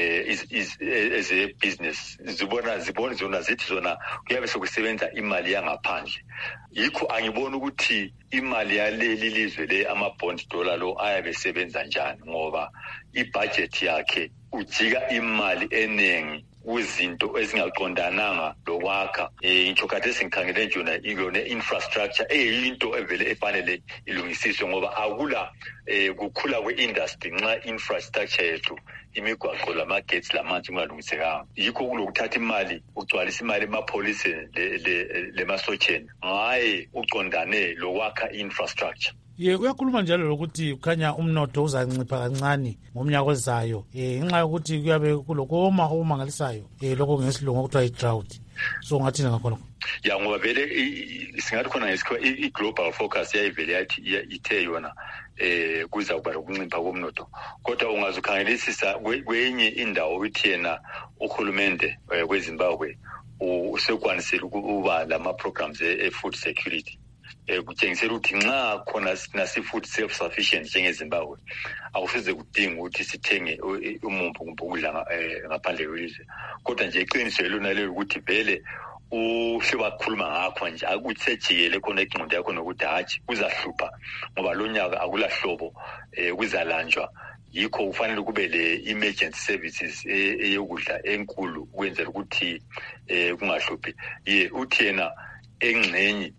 eze-business zibona zona zithi zona kuyabe sokusebenza imali yangaphandle. Yikho angibona ukuthi imali yaleli lizwe le ama-bond dollar lo ayabe sebenza njani ngoba ibudget yakhe ujika imali enengi kuzinto ezingaqondananga lokwakha ngitsho kade singikhangele njona iyona infrastructure eyinto evele efanele ilungisiswe ngoba akula kukhula kwe-industry nxa infrastructure yethu imigwaqo lamagetsi lamanzi kungalungisekanga. Yikho kulokuthatha imali ugcwalisa imali emapholiseni lemasotsheni ngaye ucondane lokwakha infrastructure. Kuyakhuluma njalo lokuthi kukhanya umnotho uzancipha kancane ngomnyaka ozayo ngenxa yokuthi kuyabe kulokoma okumangalisayo lokho ngesilungu okuthiwa i-drought. So ngathini ngakhona? Ya ngoba vele singathi khona ngesikhathi i-global focus yayivele yathi ithe yona kuza kuba lokuncipha komnotho. Kodwa ungazukhangelisisa kwenye indawo uthi yena uhulumende kweZimbabwe usekwanisela ukuba lama-programs e-food security. Kutshengisela ukuthi nxa khona nasi-food self-sufficient njengeZimbabwe akufuze kudinga ukuthi sithenge umumbu kumbe ukudla ngaphandle kwelizwe. Kodwa nje iqiniso yelona lelo ukuthi vele usebakhuluma ngakho nje akutsejikele khona ingqondo yakho nokuthi hatshi kuzahlupha ngoba lo nyaka akulahlobo kuzalanjwa. Yikho kufanele kube le-emergency services eyokudla enkulu ukwenzela ukuthi kungahluphi. Uthi yena engxenye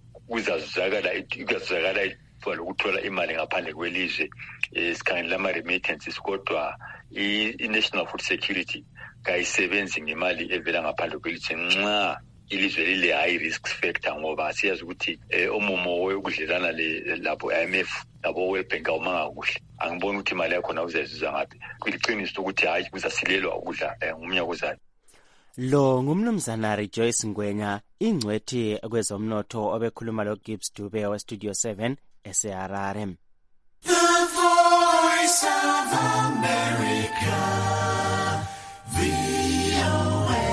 kuzazuzakala lokuthola imali ngaphandle kwelizwe sikhangela ama-remittances kodwa i-national food security kayisebenzi ngemali evela ngaphandle kwelizwe nxa ilizwe lile-high risk factor ngoba siyazi ukuthi umumo wokudlelana labo IMF labo World Bank awumanga kuhle. Angiboni ukuthi imali yakhona uzayizuza ngaphi. Kuliqiniso ukuthi hayi kuzasilelwa ukudla ngomnyaka ozayo. Lo ngumnumzana Rejoice Ngwenya ingcwethi kwezomnotho obekhuluma loGibbs Dube westudio 7 eseHarare. The Voice of America, VOA.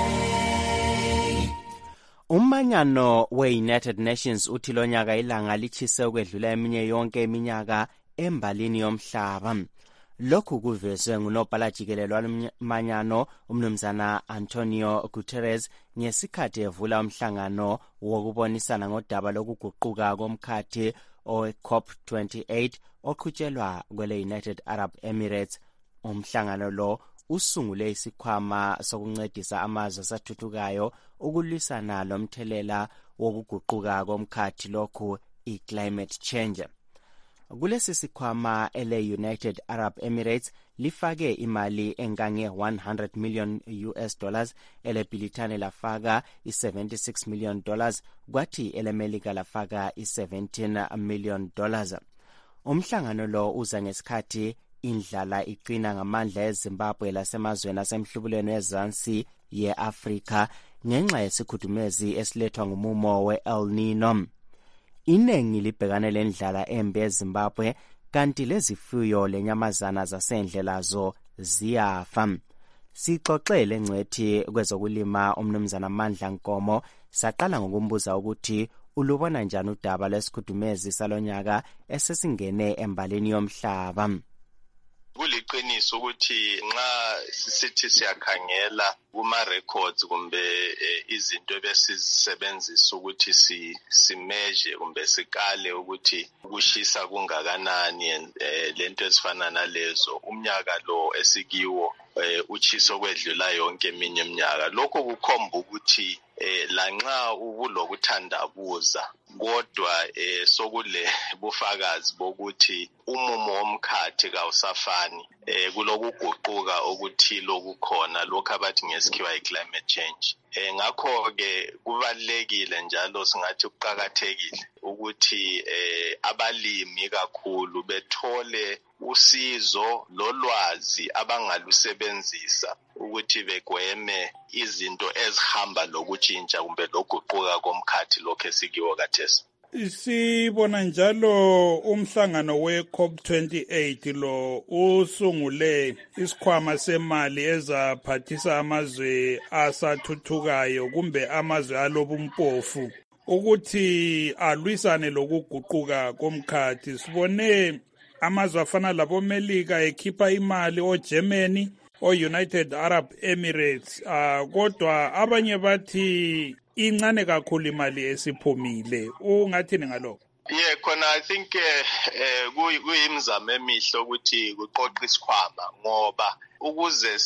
Umanyano we-United Nations uthi lo nyaka ilanga lichise ukwedlula eminye yonke iminyaka embalini yomhlaba. Lokhu kuvezwe ngunobhala jikelele walomanyano umnumzana Antonio Guterres ngesikhathi evula umhlangano wokubonisana ngodaba lokuguquka komkhathi owe-COP28 oqhutshelwa kwele-United Arab Emirates. Umhlangano lo usungule isikhwama sokuncedisa amazwe asathuthukayo ukulwisana lomthelela wokuguquka komkhathi lokhu i-climate change. Kulesi sikhwama ele-United Arab Emirates lifake imali engange $100 million ele-Britane lafaka $76 million kwathi ele-Melika lafaka $17 million. Umhlangano lo uza ngesikhathi indlala iqina ngamandla eZimbabwe lasemazweni asemhlubulweni wezansi ye-Afrika ngenxa yesikhudumezi esilethwa ngumumo we-El Nino. Inengi libhekane lendlala embi eZimbabwe kanti lezifuyo lenyamazana zasendle lazo ziyafa. Sixoxele ngcwethi kwezokulima umnumzana Mandla Nkomo saqala ngokumbuza ukuthi ulubona njani udaba lwesikhudumezi salonyaka esesingene embaleni yomhlaba? Kuliqiniso ukuthi nxa sisithi siyakhangela kuma records kumbe izinto ebesizisebenzisa ukuthi simeasure kumbe sikale ukuthi ukushisa kungakanani lento ezifana nalezo, umnyaka lo esikiwo uchiso kwedlula yonke eminye iminyaka. Lokho kukhomba ukuthi lanxa ubulokuthandabuza kodwa sokule bufakazi bokuthi umumo womkhathi kawusafani, kulokuguquka okuthile okukhona, lokho abathi ngesikhiwa i-climate change. Ngakho ke kubalekile njalo singathi kuqhakathekile ukuthi abalimi kakhulu bethole usizo lolwazi abangalusebenzisa ukuthi begweme izinto ezihamba lokutshintsha kumbe lokuguquka komkhathi lokho esikiwo kathesi. Sibona njalo umhlangano we-COP28 lo usungule isikhwama semali ezaphathisa amazwe asathuthukayo kumbe amazwe alobumpofu ukuthi alwisane lokuguquka komkhathi. Sibone amazwe afana laboMelika ekhipha imali, oGermany, o-United Arab Emirates, kodwa abanye bathi incane kakhulu imali esiphumile. Ungathini ngalokho? Khona I think kuyimizamo emihle ukuthi kuqoqwe isikhwama ngoba ukuze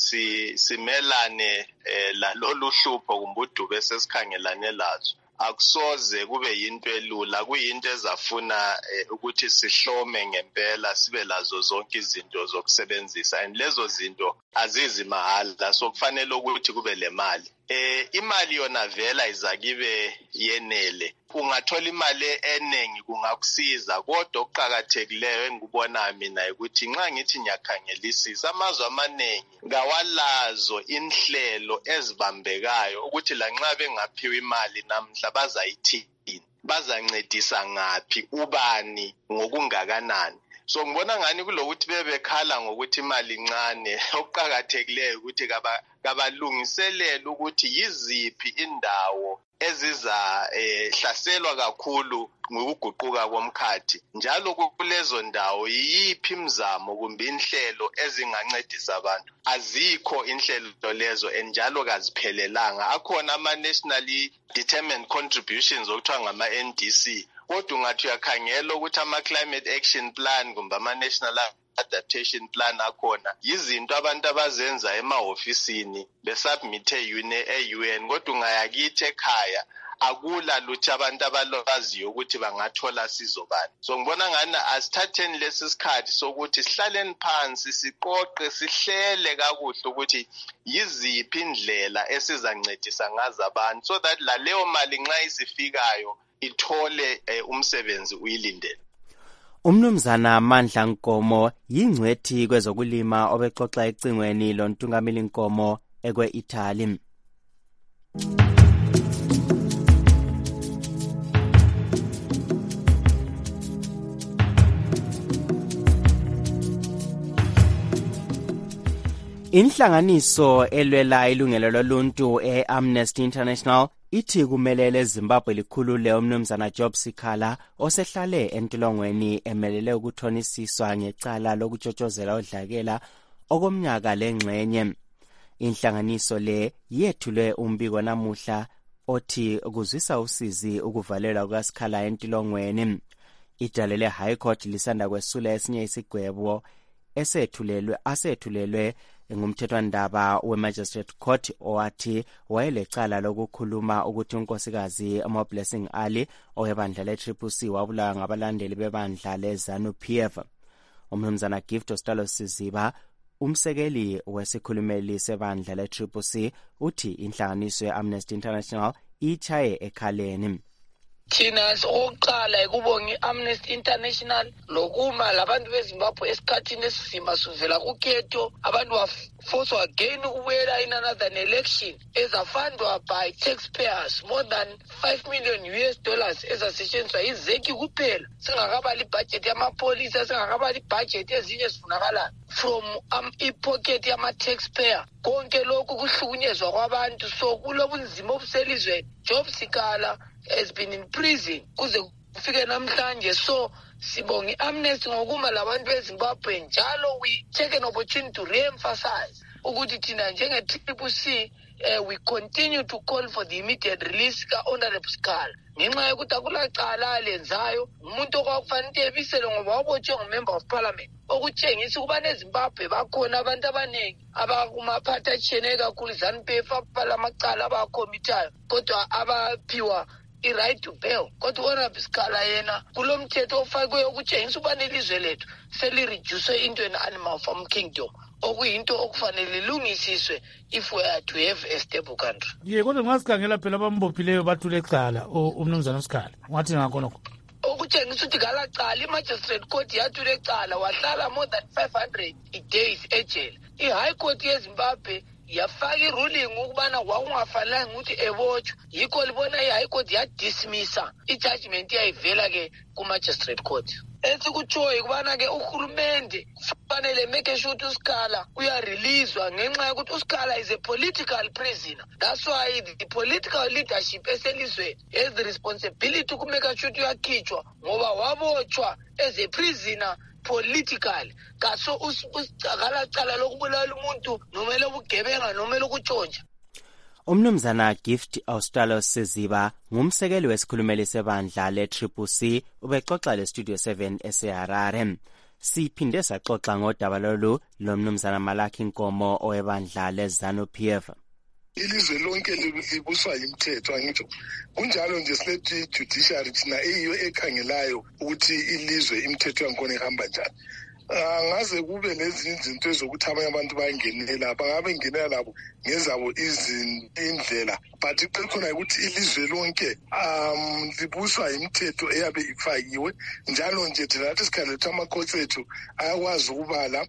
simelane lalolu hlupho kumbe udubo esesikhangelane lazo akusoze kube yinto elula, kuyinto ezafuna ukuthi sihlome ngempela sibe lazo zonke izinto zokusebenzisa, and lezo zinto azizi mahala, so kufanele ukuthi kube le mali. Imali yona vela izakibe yenele, ungathola imali enengi kungakusiza, kodwa okuqhakathekileyo engikubona mina ukuthi nxa ngithi ngiyakhangelisisa amazwe amaningi ngawalazo inhlelo ezibambekayo ukuthi lanxa bengaphiwa imali namhla bazayithini, bazancedisa ngaphi, ubani, ngokungakanani. So ngibona ngani kulokuthi bebekhala ngokuthi imali incane, okuqhakathekileyo ukuthi kabalungiselela ukuthi yiziphi indawo eziza hlaselwa kakhulu ngokuguquka komkhathi, njalo kulezo ndawo yiphi imizamo kumbe inhlelo ezingancedisa abantu. Azikho inhlelo lezo njalo kaziphelelanga. Akhona ama-nationally determined contributions okuthiwa ngama-NDC, kodwa ungathi uyakhangela ukuthi ama-climate action plan kumbe ama-national adaptation plan akhona yizinto abantu abazenza emahofisini besubmithe e-UN, kodwa ungayakithi ekhaya akula luthi abantu abalwaziyo ukuthi bangathola sizo bani. So ngibona ngani asithatheni lesi sikhathi sokuthi sihlaleni phansi siqoqe sihlele kakuhle ukuthi yiziphi indlela esizancedisa ngazo abantu so that leyo mali nxa isifikayo ithole umsebenzi uyilindele. Umnumzana Mandla Nkomo yingcwethi kwezokulima obexoxa ecingweni loNtungameli Nkomo ekwe-Italy. Inhlanganiso elwela ilungelo loluntu e-Amnesty International ithi kumelele eZimbabwe likhulule umnumzana Job Sikhala osehlale entolongweni emelele ukuthonisiswa ngecala lokutshotshozela udlakela okomnyaka lengxenye. Inhlanganiso le yethule umbiko namuhla othi kuzwisa usizi ukuvalelwa kukaSikhala entolongweni. Idale High Court lisanda kwesula esinye isigwebo asethulelwe ngumthethwandaba we-Magistrate Court owathi wayelecala lokukhuluma ukuthi unkosikazi Blessing Ali owebandla le-CCC wabulawa ngabalandeli bebandla le-ZANU-PF. Umnumzana Gift Ostalo Siziba, umsekeli wesikhulumeli sebandla le-CCC, uthi inhlanganiso ye-Amnesty International ichaye ekhaleni. Thina oqala ekubonga i-Amnesty International lokuma labantu beZimbabwe esikhathini esizima suvela kukhetho abantu forced again ukubuyela in another election ezafundwa by taxpayers more than $5 million ezasetshenziswa yizeki kuphela, singakabali ibudget yamapolisa, singakabali ibudget ezinye zifunakala from i-pocket yama-taxpayer. Konke lokhu kuhlukunyezwa kwabantu, so kulobunzima obuselizweni. Job Sikhala has been in prison kuze kufike namhlanje. So sibonga Amnesty ngokuma labantu beZimbabwe njalo we take an opportunity to re-emphasize ukuthi thina njenge-TCC we continue to call for the immediate release ka-Honorable Sikhala ngenxa yokuthi akulacala alenzayo umuntu okwakufanele ebisele ngoba wabotshwe ngumember of parliament okutshengisa ukuba neZimbabwe bakhona abantu abaningi abakumaphathi atshiyeneyo kakhulu ZANU-PF abalamacala abakhomitayo kodwa abaphiwa i-right to bail. Kodwa uHonorable Sikhala yena kulo mthetho ofakiweyo okutshengisa ukuba nelizwe lethu seli-reduce into an animal farm kingdom okuyinto okufanele ilungisiswe if we are to have a stable country. Kodwa ngasikhangela phela abambophileyo bathule ecala umnumzana uSikhala ungathi ngakho nokho okutshengisa ukuthi ngalacala i-magistrate court yathule ecala wahlala more than 500 days ejele. I-high court yeZimbabwe yafaka iruling ukubana kwakungafanelanga ukuthi ebotshwe yikho libona i-high court yadismissa i-judgment yayivela ke ku-magistrate court. Esikutshoyo kubana ke uhulumende kufanele make sure ukuthi uSikhala uyareleaswa ngenxa yokuthi uSikhala is a political prisoner. That's why the political leadership eselizweni has the responsibility to make sure ukuthi uyakhitshwa ngoba wabotshwa as a prisoner politically. Kaso usicakalacala lokubulala umuntu nomele ubugebenga nomele ukutshontsha. Umnumzana Gift Australos Siziba ngumsekeli wesikhulumeli sebandla le-CCC ubexoxa le-Studio 7 eseHarare. Siphinde saxoxa ngodaba lolu lomnumzana Malaki Nkomo owebandla le-ZANU-PF. Ilizwe lonke libuswa yimthetho angitsho kunjalo nje silethi judiciary thina eyiyo ekhangelayo ukuthi ilizwe imithetho yakhona ihamba njani. Ngaze kube lezinye izinto ezokuthi abanye abantu bangenela bangabe ngenela labo ngezabo indlela but iqekhona ukuthi ilizwe lonke libuswa imithetho eyabe ifakiwe njalo nje thina nathi sikhaletha amakhosi ethu ayakwazi ukubala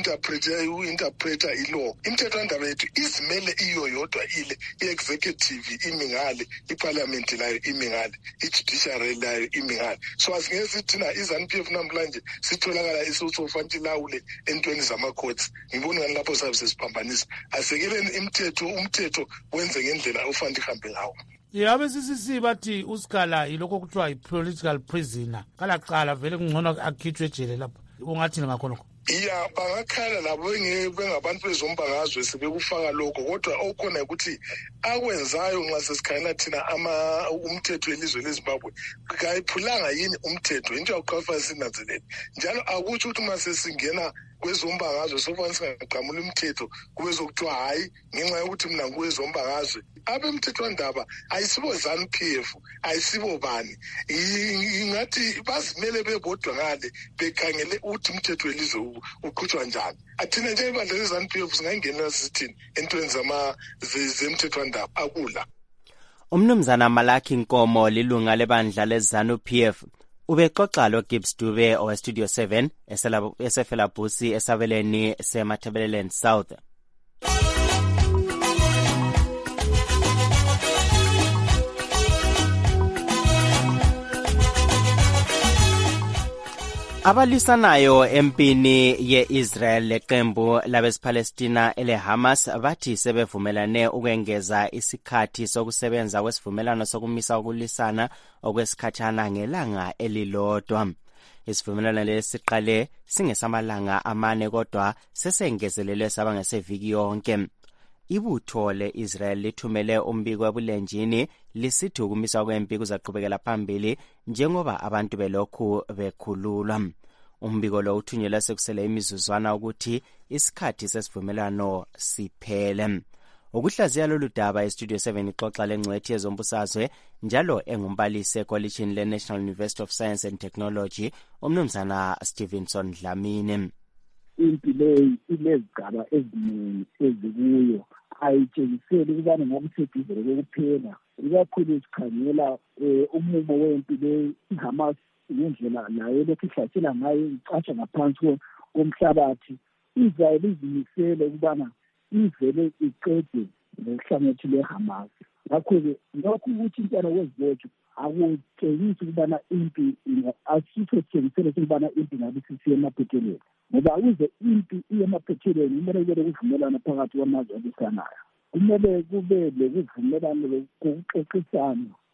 loku-interpreta ilaw. Imithetho yandaba yethu izimele iyo yodwa ile i-executive imi ngale, iparliament layo imi ngale, i-judiciary layo imi ngale. So asingeke sithi thina i-ZANU-PF namhlanje sitholakala isofanti lawule entweni zamakhosi. Ngibona ngani lapho sabe sesiphambanisa. Asekeleni umthetho wenze ngendlela ofanele ihambe ngawo. Yabe CCC bathi uSikhala yiloko kuthiwa yi-political prisoner. Kalacala vele kungcono akhitshwe ejele lapho. Ungathi ngakho nokho? Ya bangakhala labo bengabantu bezombangazwe sebekufaka lokho kodwa okhona ukuthi akwenzayo nxa sesikhala thina umthetho welizwe leZimbabwe kayiphulanga yini umthetho into yokuqhafa sinanzelele njalo akutsho ukuthi uma sesingena kwezombangazwe sofanele singaqhamula umthetho kube zokuthiwa hayi ngenxa yokuthi mina ngikwezombangazwe. Abemthethwandaba ayisibo ZANU-PF ayisibo bani ingathi bazimele bebodwa ngale bekhangele ukuthi umthetho welizwe uqhutshwa njani. Athina nje ibandla le-ZANU-PF singangenela sithini entweni zemthethwandaba akula. Umnumzana Malaki Nkomo lilunga lebandla le-ZANU-PF ubexoxa lo-Gibbs Dube owe-Studio 7 esefelabusi esabeleni seMatabeleland South. Abalisanayo empini ye-Israel leqembu labesipalestina ele-Hamas bathi sebevumelane ukwengeza isikhathi sokusebenza kwesivumelano sokumisa ukulisana okwesikhatshana ngelanga elilodwa. Isivumelano lesi siqale singesamalanga 4 kodwa sesengezelelwe saba ngeseviki yonke. Ibutho le-Israel lithumele umbiko ebulenjini lisithi ukumisa kwempi kuzaqhubekela phambili njengoba abantu belokhu bekhululwa. Umbiko lo uthunyelwe sekusele imizuzwana ukuthi isikhathi sesivumelano siphele. Ukuhlaziya lolu daba iStudio 7 ixoxa lengcwethi yezombusazwe njalo engumbalisi ekolitshini le-National University of Science and Technology umnumzana Stevenson Dlamini. Impi leyi ilezigaba eziningi ezikuyo ayitshengiseli ukubana ngomthethizelo kokuphela ikakhulu sikhangela umumo wempi leyi iHamas ngendlela nayo lokhu ihlasela ngayo icatsha ngaphansi komhlabathi. Israel izimisele ukubana ivele iqede ngohlangothi lweHamas. Ngakho-ke lokhu ukuthi intwana kwezibotshwa akutshengisi ukubana impi asitho sitshengisele ukubana impi ngabe sisiye emaphethelweni ngoba ukuze impi iye emaphethelweni kumele kube kuvumelana phakathi kwamazwe abisanayo. Kumele kube lokuvumelana kokuxoxisana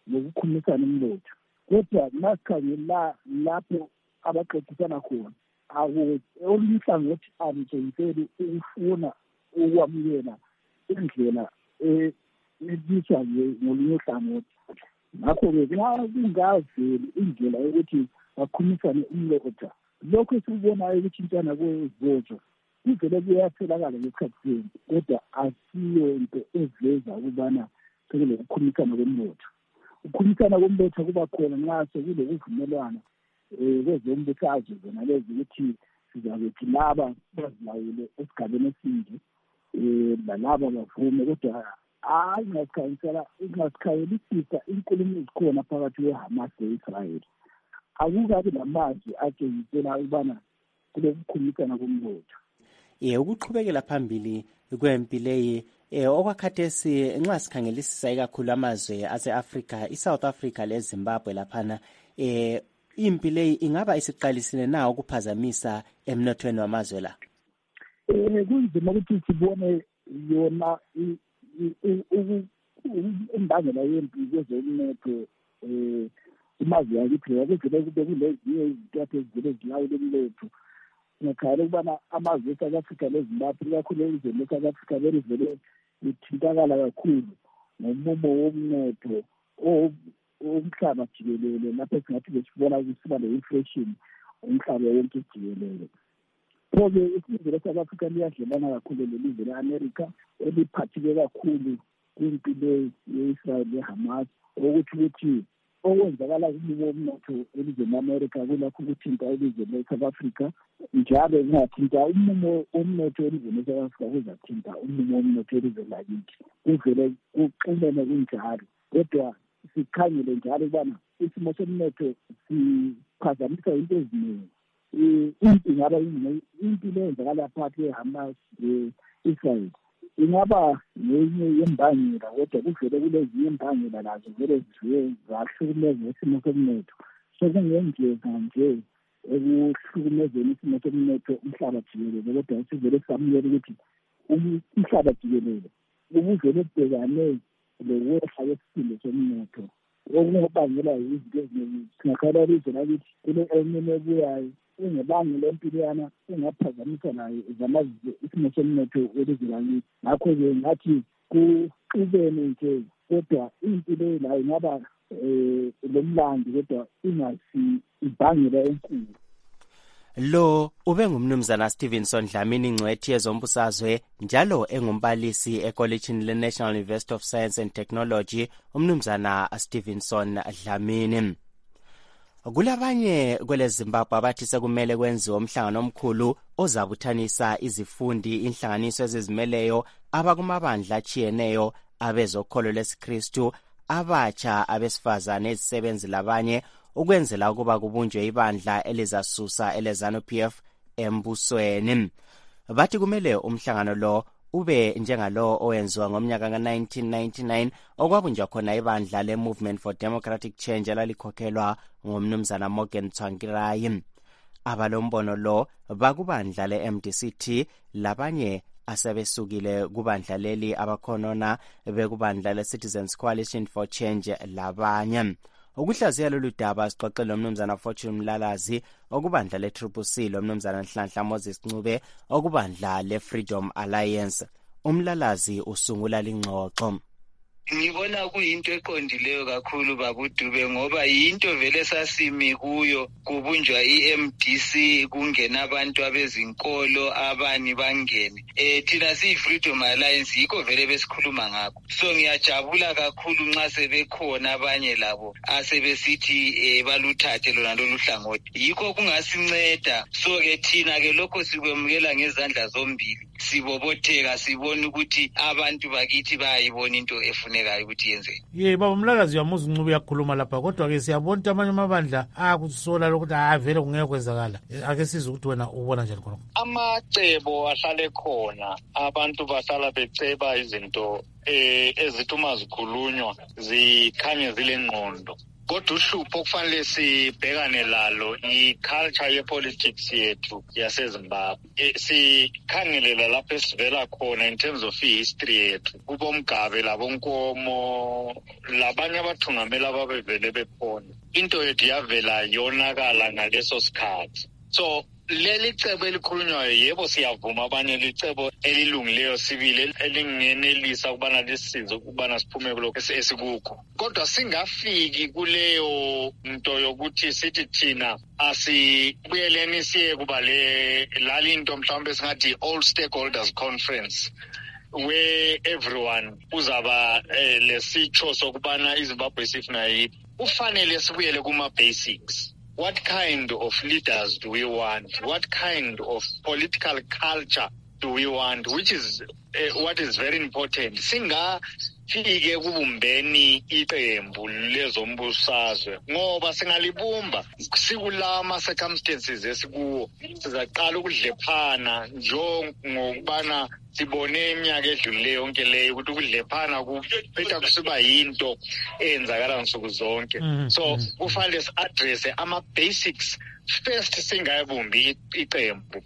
nokukhumisana umnotho. Kodwa nasikhangela lapho abaqedisana khona olunye uhlangothi alitshengiseli ukufuna ukwamukela indlela ebizwa ngolunye uhlangothi. Ngakho-ke kungaveli indlela yokuthi bakhumisane umnotho. Lokho esikubonayo ukuthintana kwezojo kuvele kuyatholakala ngesikhathi senu, kodwa asiyo into eveza ukubana sekule ukukhumisana komnotho. Ukukhumisana komnotho kuba khona nxa sekule uvumelwana kwezombusazwe zona lezi ukuthi sizabethi laba bazilawule esigabeni esinje lalaba bavume, kodwa ingasikhayelisisa inkulumo ezikhona phakathi kweHamas le-Israel. Akukabi namazwi atshengisela ukubana kule kukhumisana komnotho. Ukuqhubekela phambili kwempi leyi okwakhathesi nxa sikhangelisisa ikakhulu amazwe ase-Afrika, i-South Africa leZimbabwe laphana, impi leyi ingaba isiqalisile na ukuphazamisa emnothweni wamazwe la? Kunzima ukuthi sibone yona imbangela yempi kwezomnotho imazwe yakithi kuvele kube kulezinye izintathu ezivele zilawula umnotho. Ngakhala ukubana amazwe e-South Africa leZimbabwe ikakhulu izwe le-South Africa belivele lithintakala kakhulu ngomumo womnotho umhlaba jikelele, lapho singathi besibona kusiba le-inflation umhlaba wonke jikelele. Pho-ke isizwe le-South Africa liyadlelana kakhulu lelizwe le-America eliphatheke kakhulu kwimpi ye-Israel le-Hamas, ukuthi okwenzakala kumimo womnotho elizweni le-America kulakho ukuthinta elizweni le-South Africa, njalo kungathinta umumo womnotho elizweni le-South Africa kuzathinta umumo womnotho elizweni lakithi. Kuvele kuxinene kunjalo, kodwa sikhangele njalo ukubana isimo somnotho siphazamisa into eziningi. Impi ingaba impi leyenzakala phakathi kwe-Hamas le-Israel ingaba ngenye yembangela, kodwa kuvele kulezinye imbangela lazo vele zizuye zahlukumeza isimo somnotho. So kungenzeka nje ekuhlukumezeni isimo somnotho umhlaba jikelele, kodwa sivele samukela ukuthi umhlaba jikelele ubuvele ubhekane lokwehla kwesisindo somnotho okungabangela izinto eziningi. Singakhala ilizwe lakithi kule eminye ebuyayo ingebangela empiliyana engaphazamisa nayo zamazwe isimo somnotho welizwe lakithi. Ngakho-ke ngathi kuxubene nje, kodwa impilo layo ingaba lomlando, kodwa ingasi ibangela enkulu. Lo ube ngumnumzana Stevenson Dlamini Ngcwethi yezombusazwe, njalo engumbalisi ekolejini le-National University of Science and Technology, umnumzana Stevenson Dlamini. Kulabanye kwele Zimbabwe abathi sekumele kwenziwe umhlangano omkhulu ozabuthanisa izifundi, inhlanganiso ezizimeleyo, abakumabandla atshiyeneyo, abezokholo lesiKristu, abatsha, abesifazane, izisebenzi labanye, ukwenzela ukuba kubunjwe ibandla elizasusa eleZANU-PF embusweni. Bathi kumele umhlangano lo ube njengalo owenziwa ngomnyaka ka-1999 okwabunjwa khona ibandla le-Movement for Democratic Change elalikhokhelwa ngumnumzana Morgan Tsvangirai. Abalombono lo bakubandla le-MDCT, labanye asebesukile kubandla leli abakhonona bekubandla le-Citizens Coalition for Change labanye. Ukuhlaziya lolu daba sixoxe lomnumzana Fortune Mlalazi okubandla le-CCC, lomnumzana Nhlanhla Moses Ncube okubandla le-Freedom Alliance. Umlalazi usungula lingxoxo. Ngibona kuyinto eqondileyo kakhulu babudube, ngoba yinto vele sasimi kuyo, kubunjwa i-MDC, kungena abantu abezinkolo, abani bangene. Thina siyi-Freedom Alliance yikho vele besikhuluma ngakho. So ngiyajabula kakhulu nxa sebekhona abanye labo asebesithi baluthathe lona lolu hlangothi. Yikho kungasinceda. So-ke thina-ke lokho sikwemukela ngezandla zombili. Sibobotheka, sibona ukuthi abantu bakithi bayayibona into efunekayo ukuthi yenzeke. Baba Mlalazi uyamuza uNcube uyakhuluma lapha, kodwa-ke siyabona ukuthi amanye amabandla akusola lokuthi vele kungeke kwenzakala. Ake sizwe ukuthi wena ubona njani khona. Amacebo ahlale khona, abantu bahlala beceba izinto ezithi uma zikhulunywa zikhanye zile ngqondo. kodwa uhlupho okufanele sibhekane lalo i-culture ye-politics yethu yaseZimbabwe. Sikhangelela lapho esivela khona in terms of i-history yethu, kuboMgabe laboNkomo labanye abathungameli ababevele bekhona. Into yethu yavela yonakala ngaleso sikhathi. So leli cebo elikhulunywayo yebo siyavuma abanye licebo elilungileyo sibili elingenelisa ukubana lisize ukubana siphume kulokho esikukho, kodwa singafiki kuleyo nto yokuthi sithi thina asibuyeleni siye kuba lalinto mhlawumbe singathi all stakeholders conference where everyone uzaba lesitsho sokubana iZimbabwe sifuna yiphi. Ufanele sibuyele kuma-basics. What kind of leaders do we want? What kind of political culture do we want? Which is what is very important. Singafike kubumbeni iqembu lezombusazwe ngoba singalibumba sikulama circumstances esikuwo sizaqala ukudlephana njengokubana sibone iminyaka edlulileyo yonke leyo ukuthi ukudlephana kuphetha kusiba yinto eyenzakala nsuku zonke. So kufanele si-address ama-basics first singayibumbi iqembu,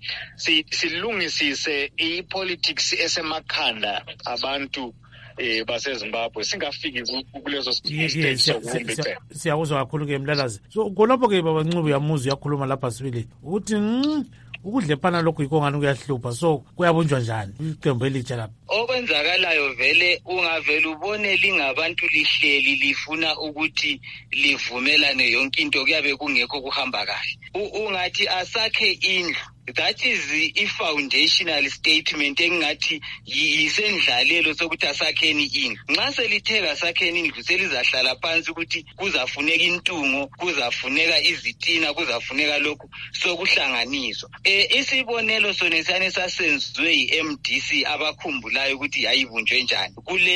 silungisise i-politics esemakhanda abantu baseZimbabwe, singafiki kuleso stage sokubumba iqembu. Siyakuzwa kakhulu-ke Mlalazi. So khonapho-ke baba Ncube yamuzi uyakhuluma lapha sibili ukuthi ukudlephana lokhu yikho ngani kuyahlupha, so kuyabunjwa njani iqembu elitsha lapha? Okwenzakalayo vele ungavele ubone lingabantu lihleli lifuna ukuthi livumelane yonke into kuyabe kungekho kuhamba kahle. Ungathi asakhe indlu, that is i-foundational statement engathi yisendlalelo sokuthi asakheni indlu. Nxa selitheka asakheni indlu selizahlala phansi ukuthi kuzafuneka intungo, kuzafuneka izitina, kuzafuneka lokhu sokuhlanganiswa. Isibonelo sonesane sasenziwe yi-MDC abakhumbulayo ukuthi yayibunjwe njani.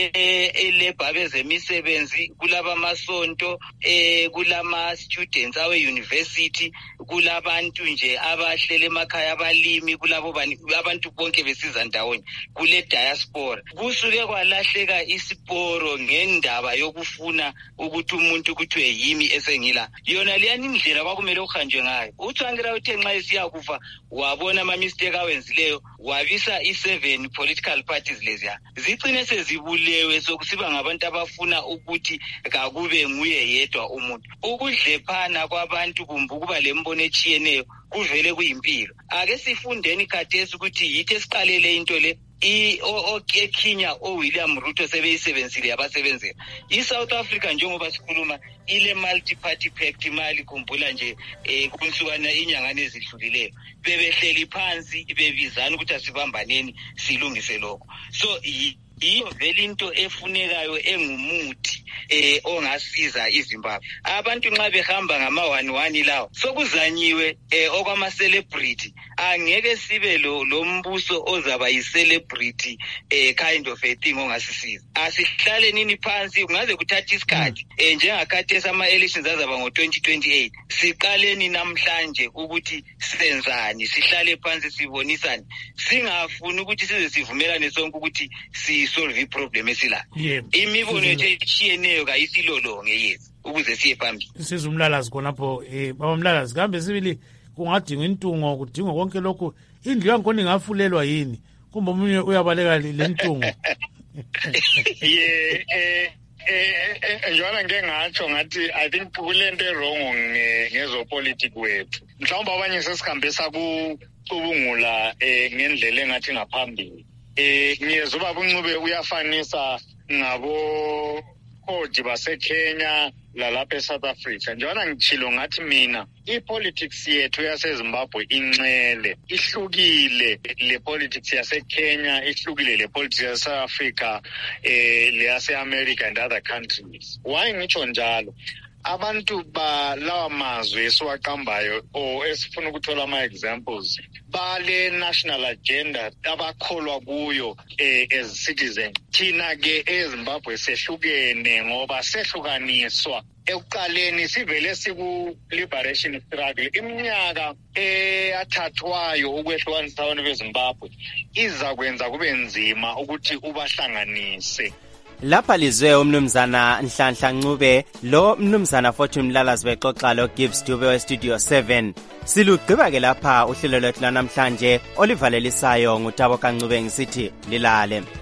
Kulebha bezemisebenzi, kulabamasonto, kulama-students awe-university, kulabantu nje abahlele emakhaya abalimi, kulabo abantu bonke besiza ndawonye, kule diaspora. Kusuke kwalahleka isiporo ngendaba yokufuna ukuthi umuntu kuthiwe yimi esengila. Yona liyani indlela kwakumele uhanjwe ngayo. UTsvangira uthe nxa esiyakufa wabona ama-mistake awenzileyo, wabisa i-7 political parties leziya. Zigcine sezibulewe sokusiba ngabantu abafuna ukuthi kakube nguye yedwa umuntu. Ukudlephana kwabantu kumbe ukuba lembono etshiyeneyo kuvele kuyimpilo. Ake sifundeni khathesi ukuthi yithe siqalele into le eKenya William Ruto sebeyisebenzile yabasebenzela. I-South Africa njengoba sikhuluma ile multi-party pact imali khumbula nje kunsukana inyangane ezidlulileyo. Bebehleli phansi bebizana ukuthi asibambaneni silungise lokho. So iyo vele into efunekayo engumuthi ongasiza iZimbabwe. Abantu nxa behamba ngama-1-1 lawo sokuzanyiwe okwama-celebrity, angeke sibe lo mbuso ozaba yi-celebrity kind of a thing ongasisiza. Asihlale nini phansi, kungaze kuthatha isikhathi njengakhathesi ama-elections azaba ngo-2028. Siqaleni namhlanje ukuthi senzani, sihlale phansi sibonisane, singafuni ukuthi size sivumelane sonke ukuthi solve iproblem esila. Imibono yethu etshiyeneyo kayisilolonge yethu ukuze siye phambili. Sizumlalazi khonapho baba Mlalazi, kambe sibili kungadinga intungo, kudinga konke lokhu, indlu yankhona ingafulelwa yini kumbe omunye uyabaleka le ntungo? Njalo ngeke ngatsho ngathi I think kulento erong ngezopolitiki wethu. Mhlawumbe abanye sesikambisa kucubungula ngendlela engathi ngaphambili. Ngiyezwa ubaba uNcube uyafanisa ngabo khodi baseKenya lalapha eSouth Africa. Njengoba ngitshilo ngathi mina i-politics yethu yaseZimbabwe inxele, ihlukile le politics yaseKenya, ihlukile le politics yaseSouth Africa, le yase-America and other countries. Why ngitsho njalo? Abantu balawa mazwe esiwaqambayo esifuna ukuthola ama-examples bale national agenda abakholwa kuyo as citizen. Thina-ke eZimbabwe sehlukene ngoba sehlukaniswa. Ekuqaleni sivele siku-liberation struggle. Iminyaka eyathathwayo ukwehlukanisa abantu beZimbabwe iza kwenza kube nzima ukuthi ubahlanganise. lapha lizwe umnumzana Nhlanhla Ncube lo mnumzana Fortune Mlalazi bexoxa lo Gibbs Dube westudio 7. Silugqiba ke lapha uhlelo lwethu lanamhlanje olivalelisayo ngutabo kaNcube ngisithi lilale.